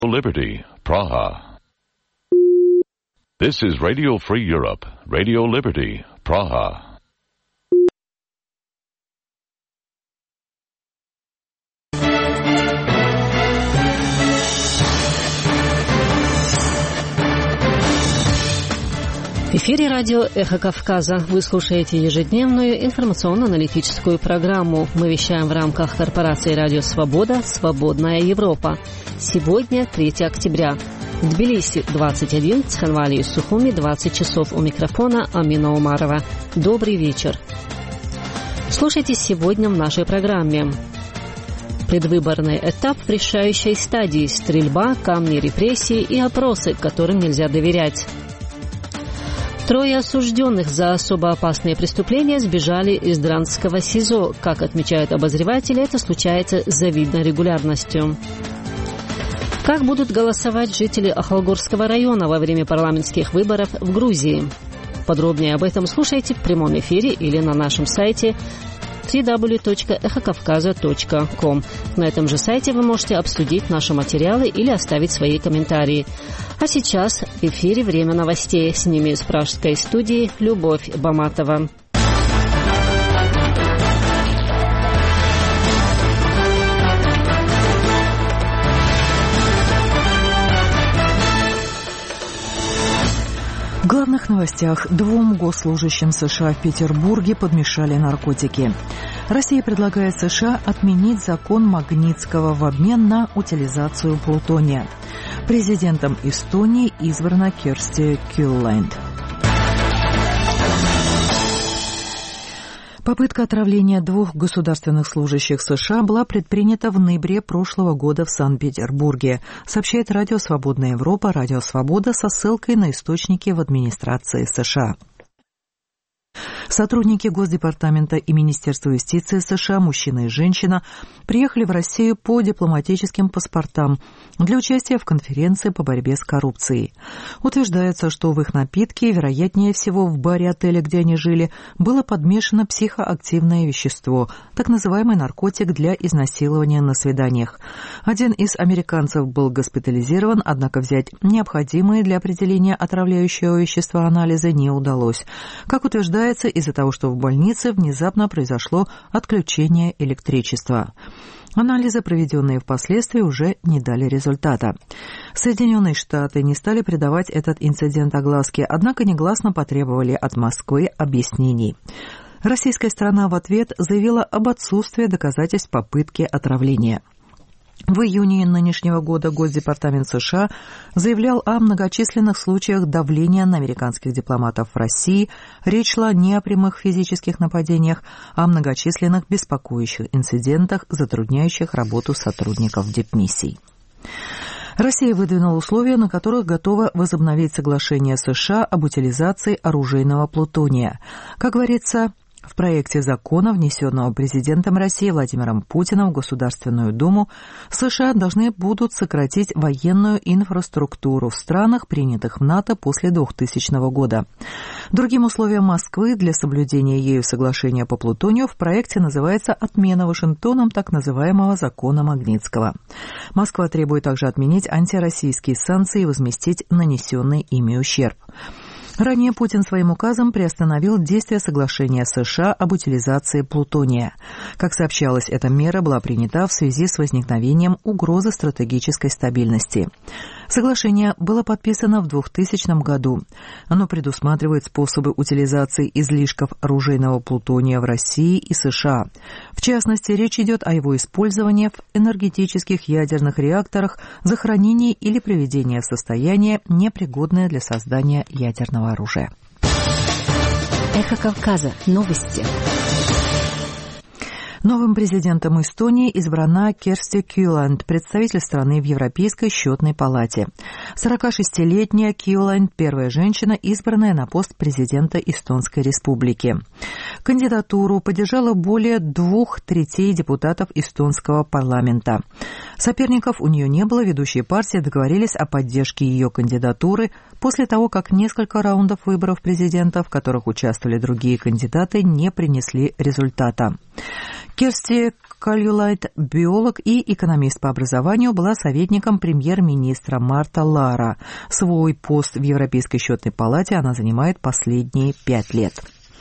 Liberty, Praha. This is Radio Free Europe, Radio Liberty, Praha. В эфире радио «Эхо Кавказа». Вы слушаете ежедневную информационно-аналитическую программу. Мы вещаем в рамках корпорации «Радио Свобода. Свободная Европа». Сегодня 3 октября. В Тбилиси 21, в Цхинвале и Сухуми 20 часов. У микрофона Амина Умарова. Добрый вечер. Слушайте сегодня в нашей программе. Предвыборный этап в решающей стадии. Стрельба, камни репрессий и опросы, которым нельзя доверять. 3 осужденных за особо опасные преступления сбежали из Дранского СИЗО. Как отмечают обозреватели, это случается с завидной регулярностью. Как будут голосовать жители Ахалгорского района во время парламентских выборов в Грузии? Подробнее об этом слушайте в прямом эфире или на нашем сайте www.ekhokavkaza.com. На этом же сайте вы можете обсудить наши материалы или оставить свои комментарии. А сейчас в эфире время новостей. С ними из пражской студии Любовь Баматова. В главных новостях: 2 госслужащим США в Петербурге подмешали наркотики. Россия предлагает США отменить закон Магнитского в обмен на утилизацию плутония. Президентом Эстонии избрана Керсти Кюллайнт. Попытка отравления 2 государственных служащих США была предпринята в ноябре прошлого года в Санкт-Петербурге, сообщает Радио Свободная Европа, Радио Свобода, со ссылкой на источники в администрации США. Сотрудники Госдепартамента и Министерства юстиции США, мужчина и женщина, приехали в Россию по дипломатическим паспортам для участия в конференции по борьбе с коррупцией. Утверждается, что в их напитке, вероятнее всего в баре-отеля, где они жили, было подмешано психоактивное вещество, так называемый наркотик для изнасилования на свиданиях. Один из американцев был госпитализирован, однако взять необходимые для определения отравляющего вещества анализы не удалось. Как утверждается, из-за того, что в больнице внезапно произошло отключение электричества. Анализы, проведенные впоследствии, уже не дали результата. Соединенные Штаты не стали придавать этот инцидент огласке, однако негласно потребовали от Москвы объяснений. Российская сторона в ответ заявила об отсутствии доказательств попытки отравления. В июне нынешнего года Госдепартамент США заявлял о многочисленных случаях давления на американских дипломатов в России. Речь шла не о прямых физических нападениях, а о многочисленных беспокоящих инцидентах, затрудняющих работу сотрудников дипмиссий. Россия выдвинула условия, на которых готова возобновить соглашение США об утилизации оружейного плутония. Как говорится, в проекте закона, внесенного президентом России Владимиром Путиным в Государственную Думу, США должны будут сократить военную инфраструктуру в странах, принятых в НАТО после 2000 года. Другим условием Москвы для соблюдения ею соглашения по плутонию в проекте называется отмена Вашингтоном так называемого закона Магнитского. Москва требует также отменить антироссийские санкции и возместить нанесенный ими ущерб. Ранее Путин своим указом приостановил действие соглашения США об утилизации плутония. Как сообщалось, эта мера была принята в связи с возникновением угрозы стратегической стабильности. Соглашение было подписано в 2000 году. Оно предусматривает способы утилизации излишков оружейного плутония в России и США. В частности, речь идет о его использовании в энергетических ядерных реакторах, захоронении или приведении в состояние, непригодное для создания ядерного оружия. Эхо Кавказа. Новости. Новым президентом Эстонии избрана Керсти Кюллайнт, представитель страны в Европейской счетной палате. 46-летняя Кюллайнт – первая женщина, избранная на пост президента Эстонской республики. Кандидатуру поддержало более 2/3 депутатов эстонского парламента. Соперников у нее не было, ведущие партии договорились о поддержке ее кандидатуры после того, как несколько раундов выборов президента, в которых участвовали другие кандидаты, не принесли результата. Керсти Кальюлайт, биолог и экономист по образованию, была советником премьер-министра Марта Лара. Свой пост в Европейской счетной палате она занимает последние 5 лет.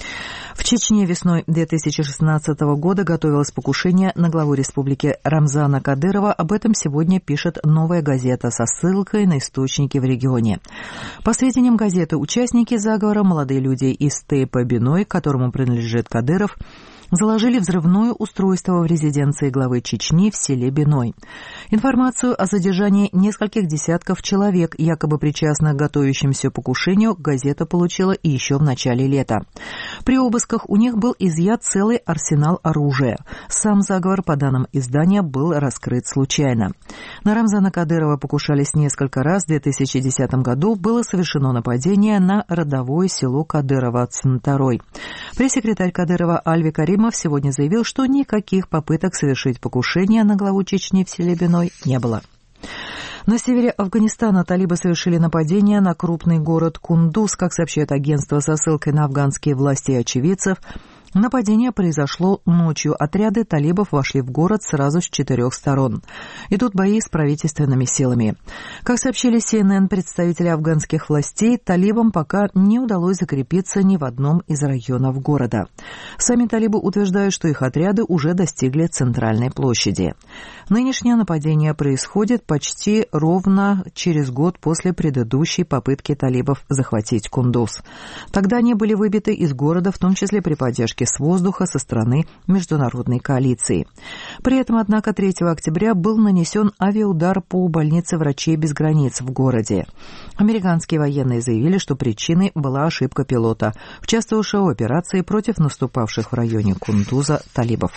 В Чечне весной 2016 года готовилось покушение на главу республики Рамзана Кадырова. Об этом сегодня пишет «Новая газета» со ссылкой на источники в регионе. По сведениям газеты, участники заговора, молодые люди из Тейпа-Биной, которому принадлежит Кадыров, заложили взрывное устройство в резиденции главы Чечни в селе Биной. Информацию о задержании нескольких десятков человек, якобы причастных к готовящемуся покушению, газета получила и еще в начале лета. При обысках у них был изъят целый арсенал оружия. Сам заговор, по данным издания, был раскрыт случайно. На Рамзана Кадырова покушались несколько раз. В 2010 году было совершено нападение на родовое село Кадырова Центарой. Пресс-секретарь Кадырова Альви Каримов сегодня заявил, что никаких попыток совершить покушение на главу Чечни в селе Биной не было. На севере Афганистана талибы совершили нападение на крупный город Кундуз. Как сообщает агентство со ссылкой на афганские власти и очевидцев, нападение произошло ночью. Отряды талибов вошли в город сразу с 4 сторон. Идут бои с правительственными силами. Как сообщили CNN представители афганских властей, талибам пока не удалось закрепиться ни в одном из районов города. Сами талибы утверждают, что их отряды уже достигли центральной площади. Нынешнее нападение происходит почти ровно через год после предыдущей попытки талибов захватить Кундуз. Тогда они были выбиты из города, в том числе при поддержке с воздуха со стороны международной коалиции. При этом, однако, 3 октября был нанесен авиаудар по больнице «Врачей без границ» в городе. Американские военные заявили, что причиной была ошибка пилота, участвовавшего в операции против наступавших в районе Кундуза талибов.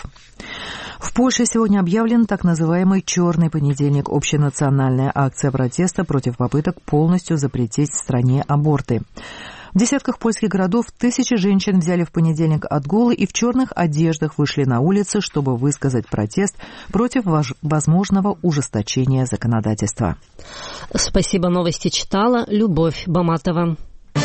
В Польше сегодня объявлен так называемый «Черный понедельник» – общенациональная акция протеста против попыток полностью запретить в стране аборты. В десятках польских городов тысячи женщин взяли в понедельник отгулы и в черных одеждах вышли на улицы, чтобы высказать протест против возможного ужесточения законодательства. Спасибо, новости читала Любовь Баматова.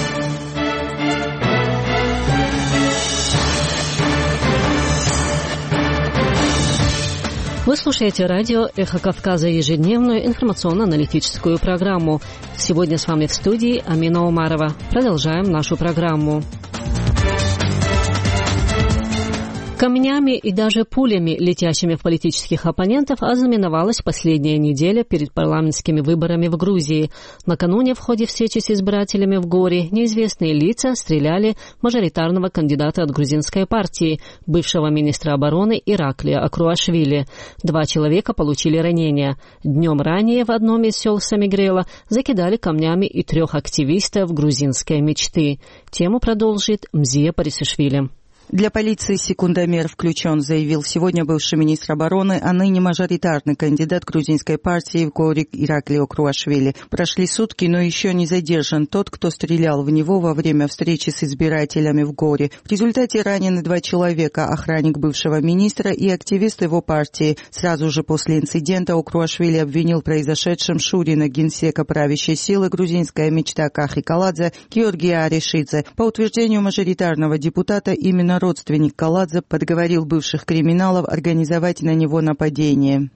Вы слушаете радио «Эхо Кавказа», ежедневную информационно-аналитическую программу. Сегодня с вами в студии Амина Умарова. Продолжаем нашу программу. Камнями и даже пулями, летящими в политических оппонентов, ознаменовалась последняя неделя перед парламентскими выборами в Грузии. Накануне в ходе встречи с избирателями в Горе неизвестные лица стреляли в мажоритарного кандидата от грузинской партии, бывшего министра обороны Ираклия Акруашвили. 2 человека получили ранения. Днем ранее в одном из сел Самигрела закидали камнями и 3 активистов грузинской мечты. Тему продолжит Мзия Парисишвили. Для полиции секундомер включен, заявил сегодня бывший министр обороны, а ныне мажоритарный кандидат грузинской партии в Горе Ираклий Акруашвили. Прошли сутки, но еще не задержан тот, кто стрелял в него во время встречи с избирателями в Горе. В результате ранены 2 человека, охранник бывшего министра и активист его партии. Сразу же после инцидента Акруашвили обвинил в произошедшем шурина генсека правящей силы «Грузинская мечта» Кахи Каладзе Георгия Аришидзе. По утверждению мажоритарного депутата, именно родственник Каладзе подговорил бывших криминалов организовать на него нападение.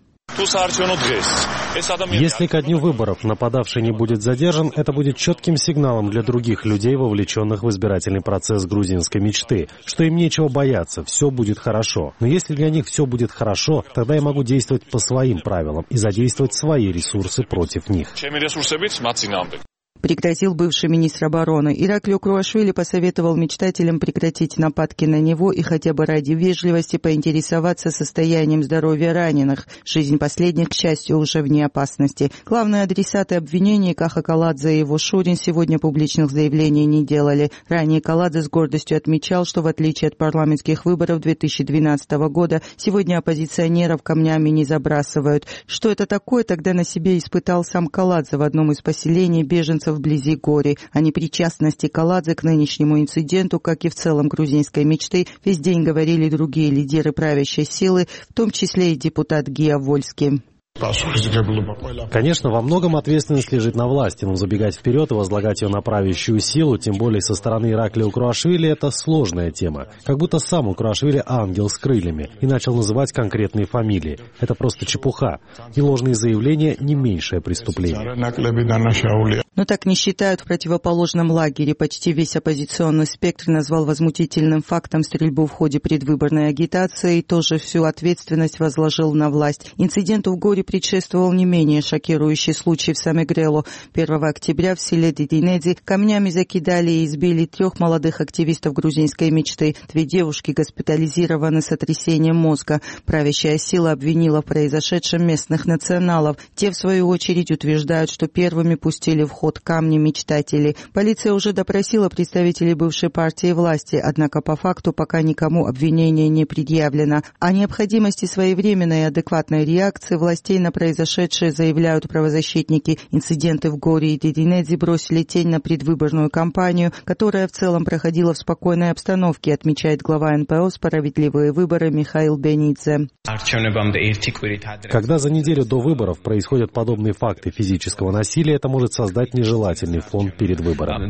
Если ко дню выборов нападавший не будет задержан, это будет четким сигналом для других людей, вовлеченных в избирательный процесс грузинской мечты, что им нечего бояться, все будет хорошо. Но если для них все будет хорошо, тогда я могу действовать по своим правилам и задействовать свои ресурсы против них. Прекратил бывший министр обороны. Ираклий Акруашвили посоветовал мечтателям прекратить нападки на него и хотя бы ради вежливости поинтересоваться состоянием здоровья раненых. Жизнь последних, к счастью, уже вне опасности. Главные адресаты обвинений Каха Каладзе и его шурин сегодня публичных заявлений не делали. Ранее Каладзе с гордостью отмечал, что в отличие от парламентских выборов 2012 года, сегодня оппозиционеров камнями не забрасывают. Что это такое, тогда на себе испытал сам Каладзе в одном из поселений беженцев вблизи Гори. О непричастности Каладзе к нынешнему инциденту, как и в целом грузинской мечты, весь день говорили другие лидеры правящей силы, в том числе и депутат Гия Вольский. Конечно, во многом ответственность лежит на власти, но забегать вперед и возлагать ее на правящую силу, тем более со стороны Ираклия Укруашвили, это сложная тема. Как будто сам Укруашвили ангел с крыльями и начал называть конкретные фамилии. Это просто чепуха. И ложные заявления не меньшее преступление. Но так не считают в противоположном лагере. Почти весь оппозиционный спектр назвал возмутительным фактом стрельбу в ходе предвыборной агитации и тоже всю ответственность возложил на власть. Инциденту в Горе предшествовал не менее шокирующий случай в Самегрело. 1 октября в селе Дединедзи камнями закидали и избили 3 молодых активистов грузинской мечты. 2 девушки госпитализированы с сотрясением мозга. Правящая сила обвинила в произошедшем местных националов. Те, в свою очередь, утверждают, что первыми пустили в ход камни мечтателей. Полиция уже допросила представителей бывшей партии власти, однако по факту пока никому обвинение не предъявлено. О необходимости своевременной и адекватной реакции властей на произошедшее заявляют правозащитники. Инциденты в Горе и Дединедзи бросили тень на предвыборную кампанию, которая в целом проходила в спокойной обстановке, отмечает глава НПО «Справедливые выборы» Михаил Бенидзе. Когда за неделю до выборов происходят подобные факты физического насилия, это может создать нежелательный фон перед выборами.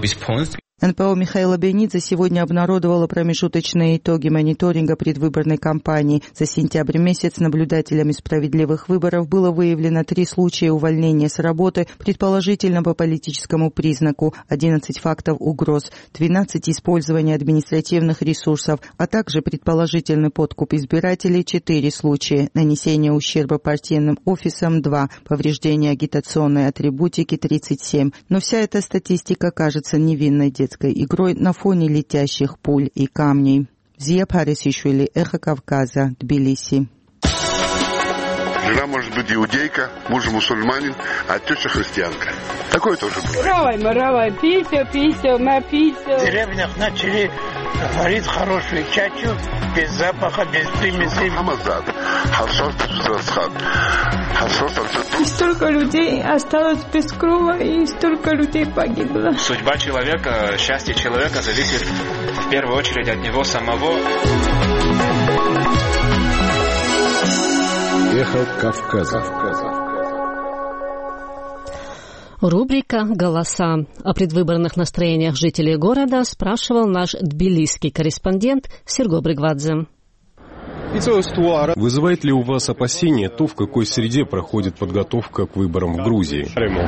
НПО Михаила Бенидзе сегодня обнародовала промежуточные итоги мониторинга предвыборной кампании. За сентябрь месяц наблюдателями справедливых выборов было выявлено 3 случая увольнения с работы, предположительно по политическому признаку, 11 фактов угроз, 12 использования административных ресурсов, а также предположительный подкуп избирателей 4 случая, нанесение ущерба партийным офисам 2, повреждение агитационной атрибутики 37. Но вся эта статистика кажется невинной детской игрой на фоне летящих пуль и камней. Зия Парисишвили, Эхо Кавказа, Тбилиси. Жена может быть иудейка, муж мусульманин, а теща христианка. Такое тоже было. В деревнях начали варить хорошую чачу, без запаха, без примесей. И столько людей осталось без крова, и столько людей погибло. Судьба человека, счастье человека зависит в первую очередь от него самого. Эхо Кавказа. Рубрика «Голоса». О предвыборных настроениях жителей города спрашивал наш тбилисский корреспондент Серго Бригвадзе. Вызывает ли у вас опасения то, в какой среде проходит подготовка к выборам в Грузии?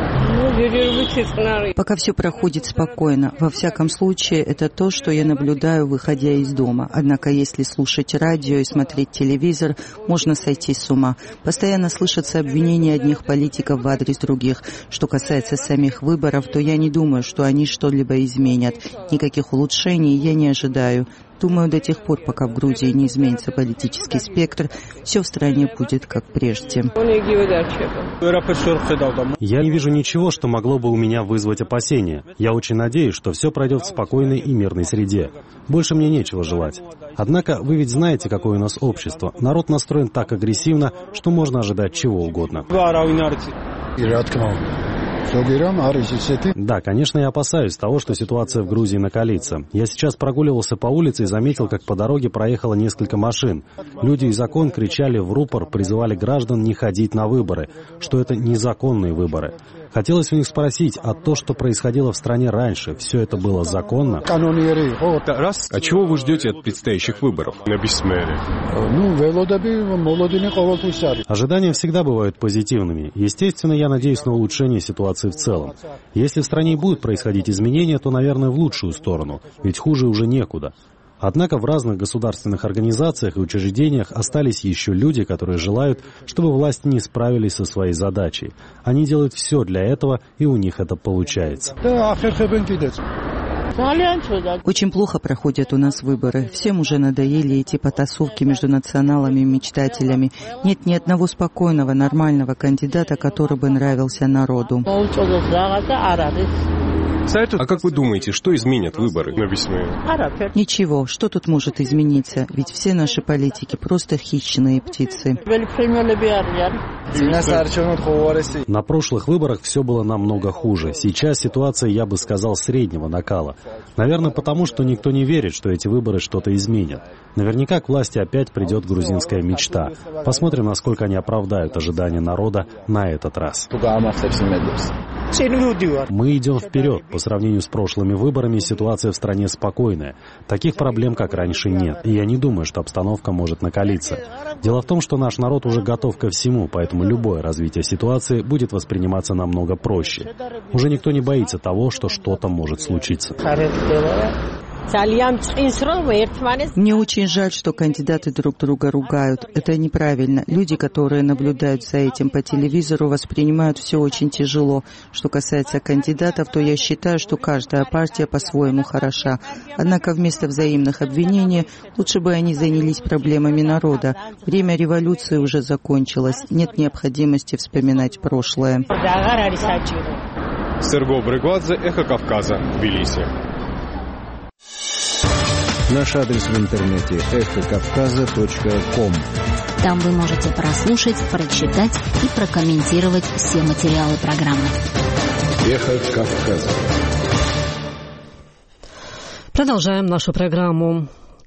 Пока все проходит спокойно. Во всяком случае, это то, что я наблюдаю, выходя из дома. Однако, если слушать радио и смотреть телевизор, можно сойти с ума. Постоянно слышатся обвинения одних политиков в адрес других. Что касается самих выборов, то я не думаю, что они что-либо изменят. Никаких улучшений я не ожидаю. Думаю, до тех пор, пока в Грузии не изменится политический спектр, все в стране будет как прежде. Я не вижу ничего, что могло бы у меня вызвать опасения. Я очень надеюсь, что все пройдет в спокойной и мирной среде. Больше мне нечего желать. Однако вы ведь знаете, какое у нас общество. Народ настроен так агрессивно, что можно ожидать чего угодно. Да, конечно, я опасаюсь того, что ситуация в Грузии накалится. Я сейчас прогуливался по улице и заметил, как по дороге проехало несколько машин. Люди из окон кричали в рупор, призывали граждан не ходить на выборы, что это незаконные выборы. Хотелось у них спросить, а то, что происходило в стране раньше, все это было законно? А чего вы ждете от предстоящих выборов? Ожидания всегда бывают позитивными. Естественно, я надеюсь на улучшение ситуации в целом. Если в стране будут происходить изменения, то, наверное, в лучшую сторону, ведь хуже уже некуда. Однако в разных государственных организациях и учреждениях остались еще люди, которые желают, чтобы власти не справились со своей задачей. Они делают все для этого, и у них это получается. Очень плохо проходят у нас выборы. Всем уже надоели эти потасовки между националами и мечтателями. Нет ни одного спокойного, нормального кандидата, который бы нравился народу. А как вы думаете, что изменят выборы? Ничего, что тут может измениться? Ведь все наши политики просто хищные птицы. На прошлых выборах все было намного хуже. Сейчас ситуация, я бы сказал, среднего накала. Наверное, потому что никто не верит, что эти выборы что-то изменят. Наверняка к власти опять придет грузинская мечта. Посмотрим, насколько они оправдают ожидания народа на этот раз. Мы идем вперед. По сравнению с прошлыми выборами ситуация в стране спокойная. Таких проблем, как раньше, нет. И я не думаю, что обстановка может накалиться. Дело в том, что наш народ уже готов ко всему, поэтому любое развитие ситуации будет восприниматься намного проще. Уже никто не боится того, что что-то может случиться. Мне очень жаль, что кандидаты друг друга ругают. Это неправильно. Люди, которые наблюдают за этим по телевизору, воспринимают все очень тяжело. Что касается кандидатов, то я считаю, что каждая партия по-своему хороша. Однако вместо взаимных обвинений лучше бы они занялись проблемами народа. Время революции уже закончилось. Нет необходимости вспоминать прошлое. Серго Бригвадзе, Эхо Кавказа, Тбилиси. Наш адрес в интернете эхокавказа.ком. Там вы можете прослушать, прочитать и прокомментировать все материалы программы. Эхо Кавказа. Продолжаем нашу программу.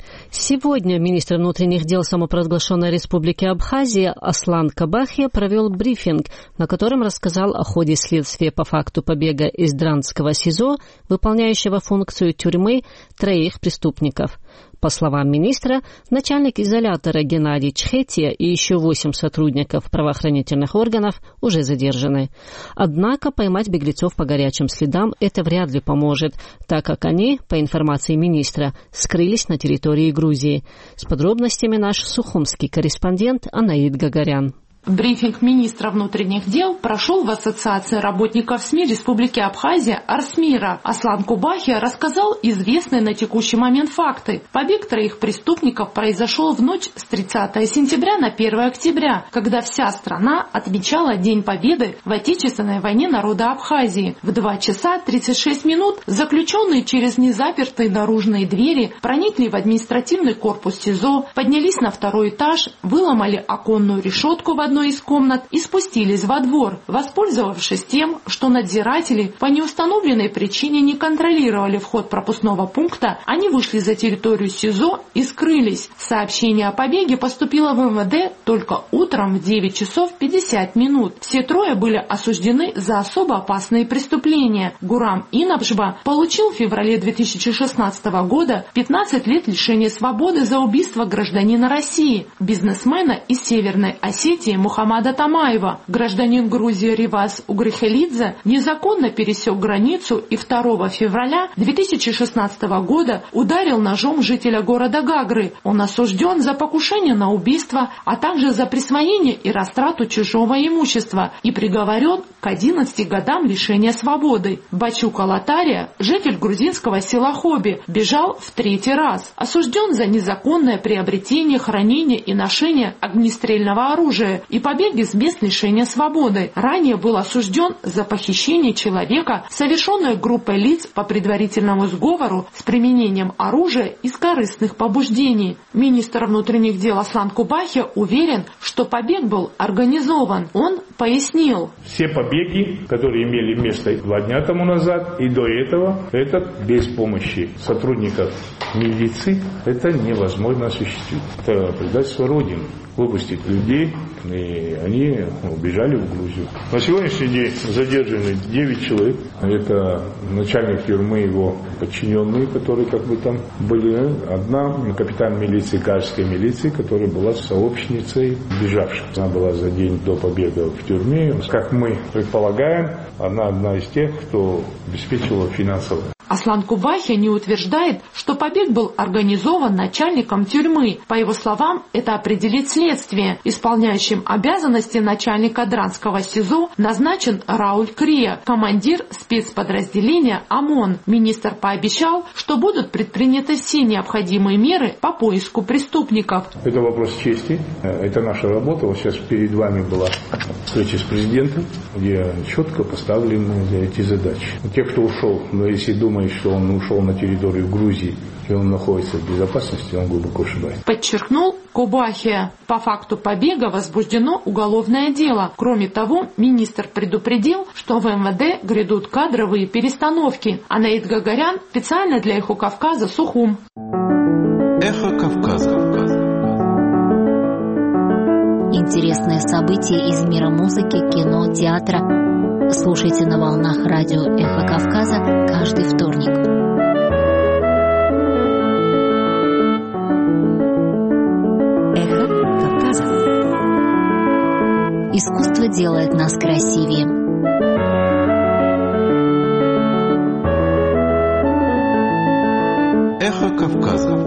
Сегодня министр внутренних дел самопровозглашенной республики Абхазия Аслан Кобахия провел брифинг, на котором рассказал о ходе следствия по факту побега из Дранского СИЗО, выполняющего функцию тюрьмы, 3 преступников. По словам министра, начальник изолятора Геннадий Чхетия и еще 8 сотрудников правоохранительных органов уже задержаны. Однако поймать беглецов по горячим следам это вряд ли поможет, так как они, по информации министра, скрылись на территории Грузии. С подробностями наш сухумский корреспондент Анаид Гагарян. Брифинг министра внутренних дел прошел в Ассоциации работников СМИ Республики Абхазия Арсмира. Аслан Кобахия рассказал известные на текущий момент факты. Побег 3 преступников произошел в ночь с 30 сентября на 1 октября, когда вся страна отмечала День Победы в Отечественной войне народа Абхазии. В 2 часа 36 минут заключенные через незапертые наружные двери проникли в административный корпус СИЗО, поднялись на 2-й этаж, выломали оконную решетку в одной из комнат и спустились во двор, воспользовавшись тем, что надзиратели по неустановленной причине не контролировали вход пропускного пункта, они вышли за территорию СИЗО и скрылись. Сообщение о побеге поступило в МВД только утром в 9 часов 50 минут. Все 3 были осуждены за особо опасные преступления. Гурам Инабжба получил в феврале 2016 года 15 лет лишения свободы за убийство гражданина России, бизнесмена из Северной Осетии Мухаммада Тамаева. Гражданин Грузии Ривас Угрихелидзе незаконно пересек границу и 2 февраля 2016 года ударил ножом жителя города Гагры. Он осужден за покушение на убийство, а также за присвоение и растрату чужого имущества и приговорен к 11 годам лишения свободы. Бачука Латария, житель грузинского села Хоби, бежал в 3-й раз. Осужден за незаконное приобретение, хранение и ношение огнестрельного оружия и побег из мест лишения свободы. Ранее был осужден за похищение человека, совершенное группой лиц по предварительному сговору с применением оружия из корыстных побуждений. Министр внутренних дел Аслан Кобахия уверен, что побег был организован. Он пояснил. Все побеги, которые имели место 2 дня тому назад и до этого, это без помощи сотрудников милиции, это невозможно осуществить. Это предательство Родины. Выпустить людей, и они убежали в Грузию. На сегодняшний день задержаны 9 человек. Это начальник тюрьмы, его подчиненные, которые как бы там были. Одна капитан милиции, Гажской милиции, которая была сообщницей бежавших. Она была за день до побега в тюрьме. Как мы предполагаем, она одна из тех, кто обеспечивала финансово. Аслан Кобахия не утверждает, что побег был организован начальником тюрьмы. По его словам, это определит следствие. Исполняющим обязанности начальника Дранского СИЗО назначен Рауль Крия, командир спецподразделения ОМОН. Министр пообещал, что будут предприняты все необходимые меры по поиску преступников. Это вопрос чести, это наша работа. Вот сейчас перед вами была встреча с президентом, где четко поставлены эти задачи. Те, кто ушел, но если думает, что он ушел на территорию Грузии, и он находится в безопасности, он глубоко ошибается. Подчеркнул Кубахия. По факту побега возбуждено уголовное дело. Кроме того, министр предупредил, что в МВД грядут кадровые перестановки. Анаит Гагарян специально для «Эхо Кавказа» Сухум. Эхо Кавказа. Интересные события из мира музыки, кино, театра. Слушайте на волнах радио «Эхо Кавказа» каждый вторник. «Эхо Кавказа». Искусство делает нас красивее. Эхо Кавказа.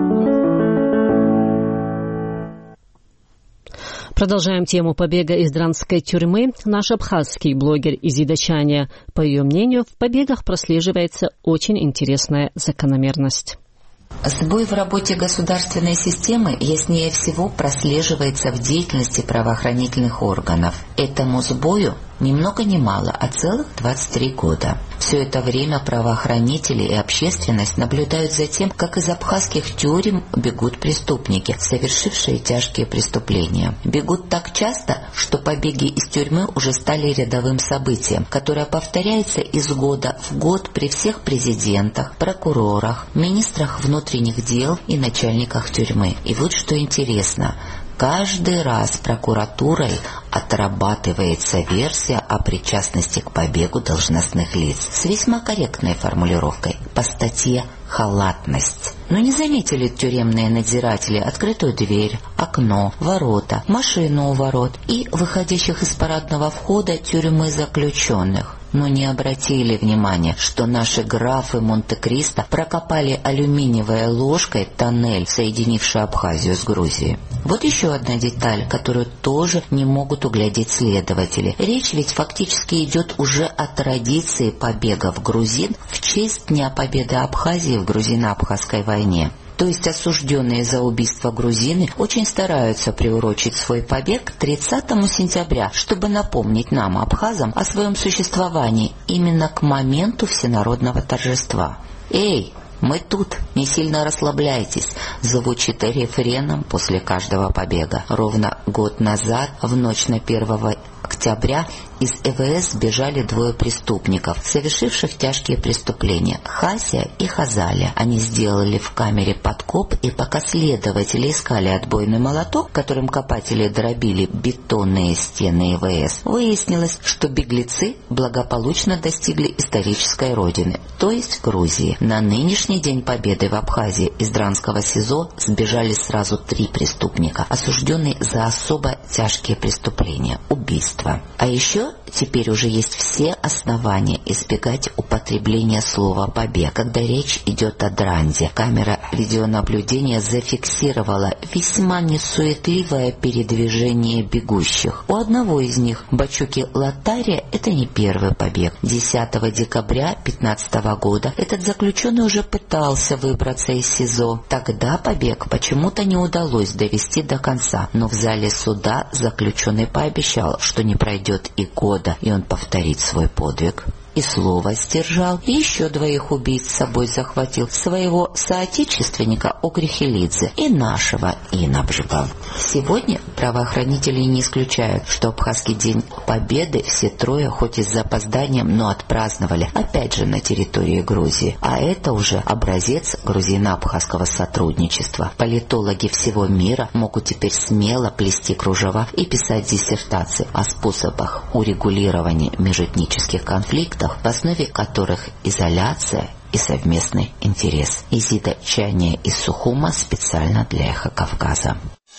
Продолжаем тему побега из дранской тюрьмы. Наш абхазский блогер Изида Чаня. По ее мнению, в побегах прослеживается очень интересная закономерность. Сбой в работе государственной системы яснее всего прослеживается в деятельности правоохранительных органов. Этому сбою ни много ни мало, а целых 23 года. Все это время правоохранители и общественность наблюдают за тем, как из абхазских тюрем бегут преступники, совершившие тяжкие преступления. Бегут так часто, что побеги из тюрьмы уже стали рядовым событием, которое повторяется из года в год при всех президентах, прокурорах, министрах внутренних дел и начальниках тюрьмы. И вот что интересно. Каждый раз прокуратурой отрабатывается версия о причастности к побегу должностных лиц с весьма корректной формулировкой по статье «халатность». Но не заметили тюремные надзиратели открытую дверь, окно, ворота, машину у ворот и выходящих из парадного входа тюрьмы заключенных. Но не обратили внимания, что наши графы Монте-Кристо прокопали алюминиевой ложкой тоннель, соединивший Абхазию с Грузией. Вот еще одна деталь, которую тоже не могут углядеть следователи. Речь ведь фактически идет уже о традиции побегов грузин в честь Дня Победы Абхазии в грузино-абхазской войне. То есть осужденные за убийство грузины очень стараются приурочить свой побег к 30 сентября, чтобы напомнить нам, абхазам, о своем существовании именно к моменту всенародного торжества. «Эй, мы тут, не сильно расслабляйтесь», звучит рефреном после каждого побега. Ровно год назад, в ночь на 1 октября, из ЭВС сбежали двое преступников, совершивших тяжкие преступления – Хася и Хазаля. Они сделали в камере подкоп, и пока следователи искали отбойный молоток, которым копатели дробили бетонные стены ЭВС, выяснилось, что беглецы благополучно достигли исторической родины, то есть Грузии. На нынешний День Победы в Абхазии из Дранского СИЗО сбежали сразу 3 преступника, осужденные за особо тяжкие преступления – убийство. А еще теперь уже есть все основания избегать употребления слова «побег», когда речь идет о дранде. Камера видеонаблюдения зафиксировала весьма несуетливое передвижение бегущих. У одного из них, Бачуки Латария, это не первый побег. 10 декабря 2015 года этот заключенный уже пытался выбраться из СИЗО. Тогда побег почему-то не удалось довести до конца, но в зале суда заключенный пообещал, что не пройдет и года, и он повторит свой подвиг. И слово сдержал, и еще 2 убийц с собой захватил, своего соотечественника Окрихелидзе и нашего Инабжева. Сегодня правоохранители не исключают, что Абхазский день Победы все 3, хоть и с запозданием, но отпраздновали, опять же, на территории Грузии. А это уже образец грузино-абхазского сотрудничества. Политологи всего мира могут теперь смело плести кружева и писать диссертации о способах урегулирования межэтнических конфликтов, в основе которых изоляция и совместный интерес. Изида Чаня из Сухума специально для «Эхо Кавказа».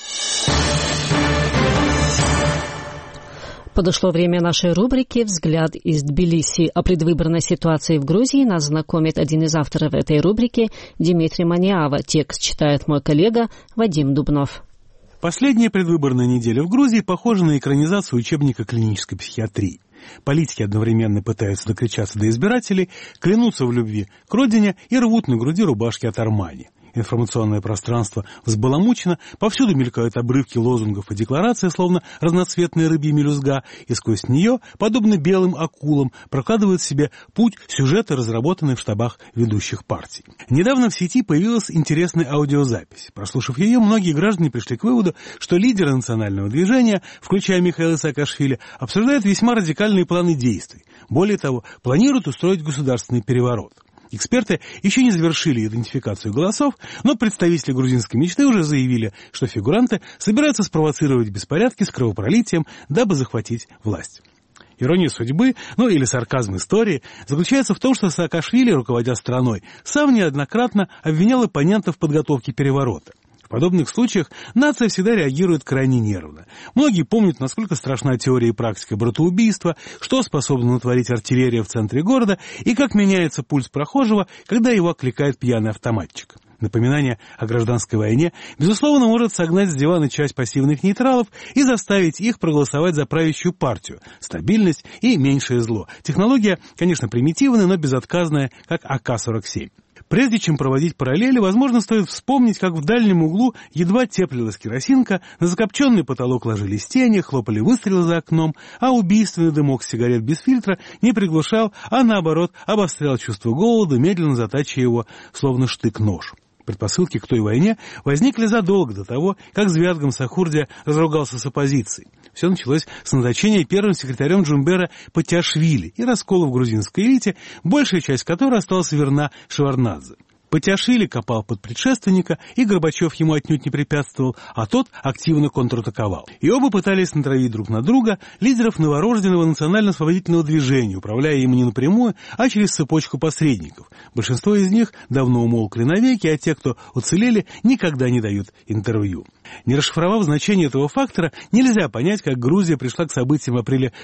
Подошло время нашей рубрики «Взгляд из Тбилиси». О предвыборной ситуации в Грузии нас знакомит один из авторов этой рубрики Дмитрий Маниава. Текст читает мой коллега Вадим Дубнов. Последняя предвыборная неделя в Грузии похожа на экранизацию учебника клинической психиатрии. Политики одновременно пытаются докричаться до избирателей, клянутся в любви к родине и рвут на груди рубашки от Армани. Информационное пространство взбаламучено, повсюду мелькают обрывки лозунгов и деклараций, словно разноцветная рыбья мелюзга, и сквозь нее, подобно белым акулам, прокладывают себе путь сюжеты, разработанные в штабах ведущих партий. Недавно в сети появилась интересная аудиозапись. Прослушав ее, многие граждане пришли к выводу, что лидеры национального движения, включая Михаила Саакашвили, обсуждают весьма радикальные планы действий. Более того, планируют устроить государственный переворот. Эксперты еще не завершили идентификацию голосов, но представители грузинской мечты уже заявили, что фигуранты собираются спровоцировать беспорядки с кровопролитием, дабы захватить власть. Ирония судьбы, или сарказм истории, заключается в том, что Саакашвили, руководя страной, сам неоднократно обвинял оппонентов в подготовке переворота. В подобных случаях нация всегда реагирует крайне нервно. Многие помнят, насколько страшна теория и практика братоубийства, что способна натворить артиллерия в центре города и как меняется пульс прохожего, когда его окликает пьяный автоматчик. Напоминание о гражданской войне, безусловно, может согнать с дивана часть пассивных нейтралов и заставить их проголосовать за правящую партию. Стабильность и меньшее зло. Технология, конечно, примитивная, но безотказная, как АК-47. Прежде чем проводить параллели, возможно, стоит вспомнить, как в дальнем углу едва теплилась керосинка, на закопченный потолок ложились тени, хлопали выстрелы за окном, а убийственный дымок сигарет без фильтра не приглушал, а наоборот обострял чувство голода, медленно затачивая его, словно штык-нож. Предпосылки к той войне возникли задолго до того, как Звятгам Сахурдия разругался с оппозицией. Все началось с назначения первым секретарем Джумбера Патиашвили и раскола в грузинской элите, большая часть которой осталась верна Шеварднадзе. Патиашвили копал под предшественника, и Горбачев ему отнюдь не препятствовал, а тот активно контратаковал. И оба пытались натравить друг на друга лидеров новорожденного национально-освободительного движения, управляя им не напрямую, а через цепочку посредников. Большинство из них давно умолкли навеки, а те, кто уцелели, никогда не дают интервью. Не расшифровав значение этого фактора, нельзя понять, как Грузия пришла к событиям в апреле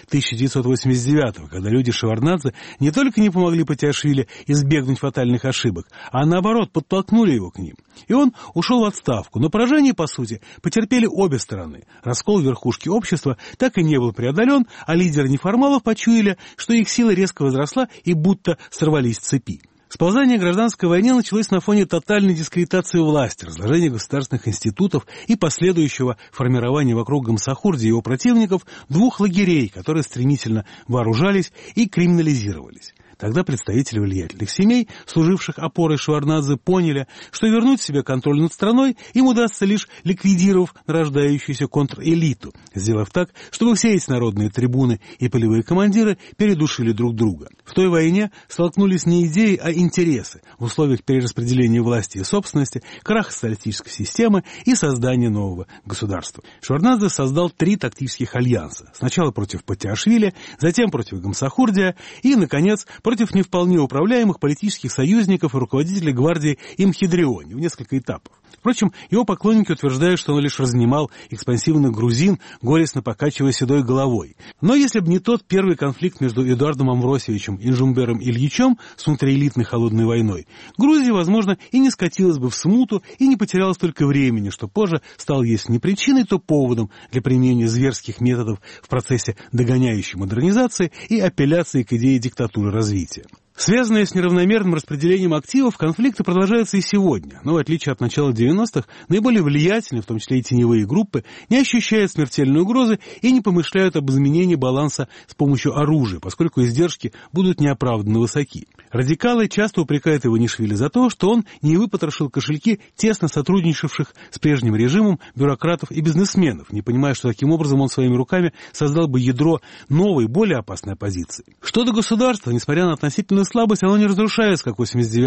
1989-го, когда люди Шеварднадзе не только не помогли Патиашвили избегнуть фатальных ошибок, а наоборот подтолкнули его к ним. И он ушел в отставку, но поражение, по сути, потерпели обе стороны. Раскол верхушки общества так и не был преодолен, а лидеры неформалов почуяли, что их сила резко возросла и будто сорвались с цепи. Сползание гражданской войны началось на фоне тотальной дискредитации власти, разложения государственных институтов и последующего формирования вокруг Гамсахурди и его противников двух лагерей, которые стремительно вооружались и криминализировались. Тогда представители влиятельных семей, служивших опорой Шеварднадзе, поняли, что вернуть себе контроль над страной им удастся лишь ликвидировав нарождающуюся контрэлиту, сделав так, чтобы все эти народные трибуны и полевые командиры передушили друг друга. В той войне столкнулись не идеи, а интересы в условиях перераспределения власти и собственности, краха социалистической системы и создания нового государства. Шеварднадзе создал 3 тактических альянса. Сначала против Патиашвили, затем против Гамсахурдия и, наконец, против не вполне управляемых политических союзников и руководителей гвардии Имхидриони в несколько этапов. Впрочем, его поклонники утверждают, что он лишь разнимал экспансивных грузин, горестно покачивая седой головой. Но если бы не тот первый конфликт между Эдуардом Амвросиевичем и Джумбером Ильичем с внутриэлитной холодной войной, Грузия, возможно, и не скатилась бы в смуту и не потеряла столько времени, что позже стало, если не причиной, то поводом для применения зверских методов в процессе догоняющей модернизации и апелляции к идее диктатуры развития. Связанные с неравномерным распределением активов, конфликты продолжаются и сегодня, но в отличие от начала 90-х, наиболее влиятельные, в том числе и теневые группы, не ощущают смертельной угрозы и не помышляют об изменении баланса с помощью оружия, поскольку издержки будут неоправданно высоки. Радикалы часто упрекают Иванишвили за то, что он не выпотрошил кошельки тесно сотрудничавших с прежним режимом бюрократов и бизнесменов, не понимая, что таким образом он своими руками создал бы ядро новой, более опасной оппозиции. Что до государства, несмотря на относительную слабость, оно не разрушается, как в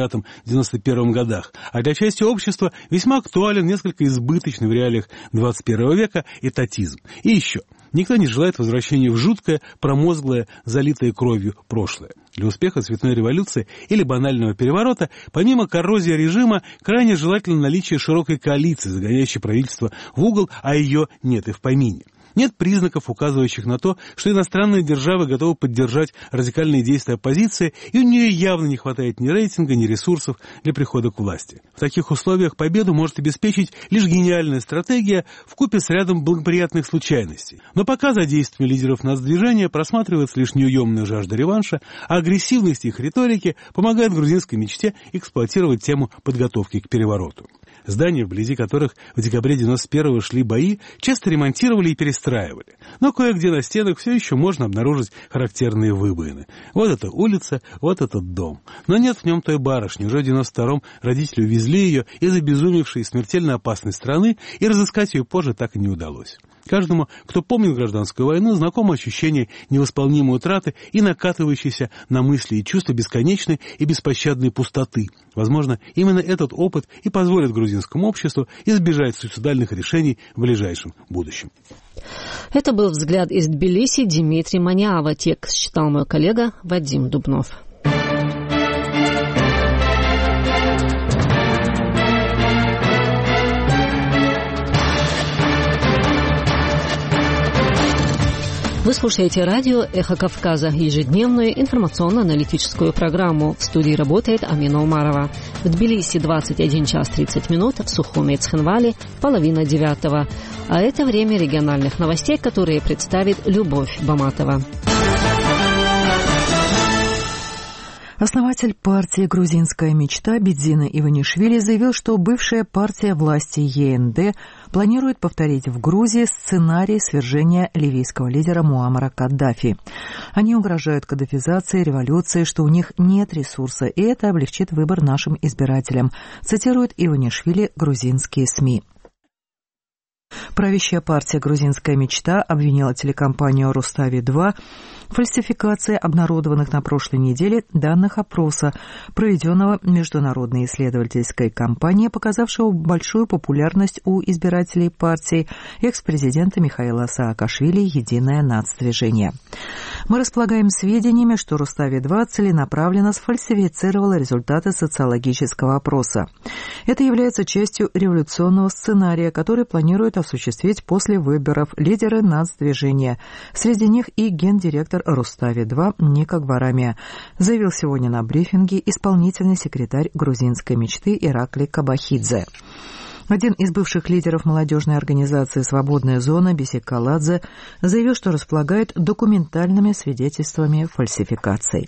89-91 годах, а для части общества весьма актуален несколько избыточный в реалиях 21 века этатизм. И еще. Никто не желает возвращения в жуткое, промозглое, залитое кровью прошлое. Для успеха цветной революции или банального переворота, помимо коррозии режима, крайне желательно наличие широкой коалиции, загоняющей правительство в угол, а ее нет и в помине. Нет признаков, указывающих на то, что иностранные державы готовы поддержать радикальные действия оппозиции, и у нее явно не хватает ни рейтинга, ни ресурсов для прихода к власти. В таких условиях победу может обеспечить лишь гениальная стратегия вкупе с рядом благоприятных случайностей. Но пока за действиями лидеров нацдвижения просматривается лишь неуемная жажда реванша, а агрессивность их риторики помогает грузинской мечте эксплуатировать тему подготовки к перевороту. Здания, вблизи которых в декабре 91-го шли бои, часто ремонтировали и перестраивали. Но кое-где на стенах все еще можно обнаружить характерные выбоины. Вот эта улица, вот этот дом. Но нет в нем той барышни. Уже в 92-м родители увезли ее из обезумевшей и смертельно опасной страны, и разыскать ее позже так и не удалось. Каждому, кто помнит гражданскую войну, знакомо ощущение невосполнимой утраты и накатывающейся на мысли и чувства бесконечной и беспощадной пустоты. Возможно, именно этот опыт и позволит грузинскому обществу избежать суицидальных решений в ближайшем будущем. Это был взгляд из Тбилиси Дмитрия Манява. Текст читал мой коллега Вадим Дубнов. Вы слушаете радио «Эхо Кавказа», ежедневную информационно-аналитическую программу. В студии работает Амина Умарова. В Тбилиси 21 час 30 минут, в Сухуме и Цхинвале 8:30. А это время региональных новостей, которые представит Любовь Баматова. Основатель партии «Грузинская мечта» Бидзина Иванишвили заявил, что бывшая партия власти ЕНД планирует повторить в Грузии сценарий свержения ливийского лидера Муаммара Каддафи. Они угрожают каддафизацией, революцией, что у них нет ресурса, и это облегчит выбор нашим избирателям, цитирует Иванишвили грузинские СМИ. Правящая партия «Грузинская мечта» обвинила телекомпанию «Рустави-2» в фальсификации обнародованных на прошлой неделе данных опроса, проведенного международной исследовательской компанией, показавшего большую популярность у избирателей партии экс-президента Михаила Саакашвили «Единое нацдвижение». Мы располагаем сведениями, что Рустави-2 целенаправленно сфальсифицировала результаты социологического опроса. Это является частью революционного сценария, который планирует осуществить после выборов лидеры нацдвижения. Среди них и гендиректор Рустави-2 Ника Гварамия, заявил сегодня на брифинге исполнительный секретарь грузинской мечты Иракли Кабахидзе. Один из бывших лидеров молодежной организации «Свободная зона» Бисик Каладзе заявил, что располагает документальными свидетельствами фальсификаций.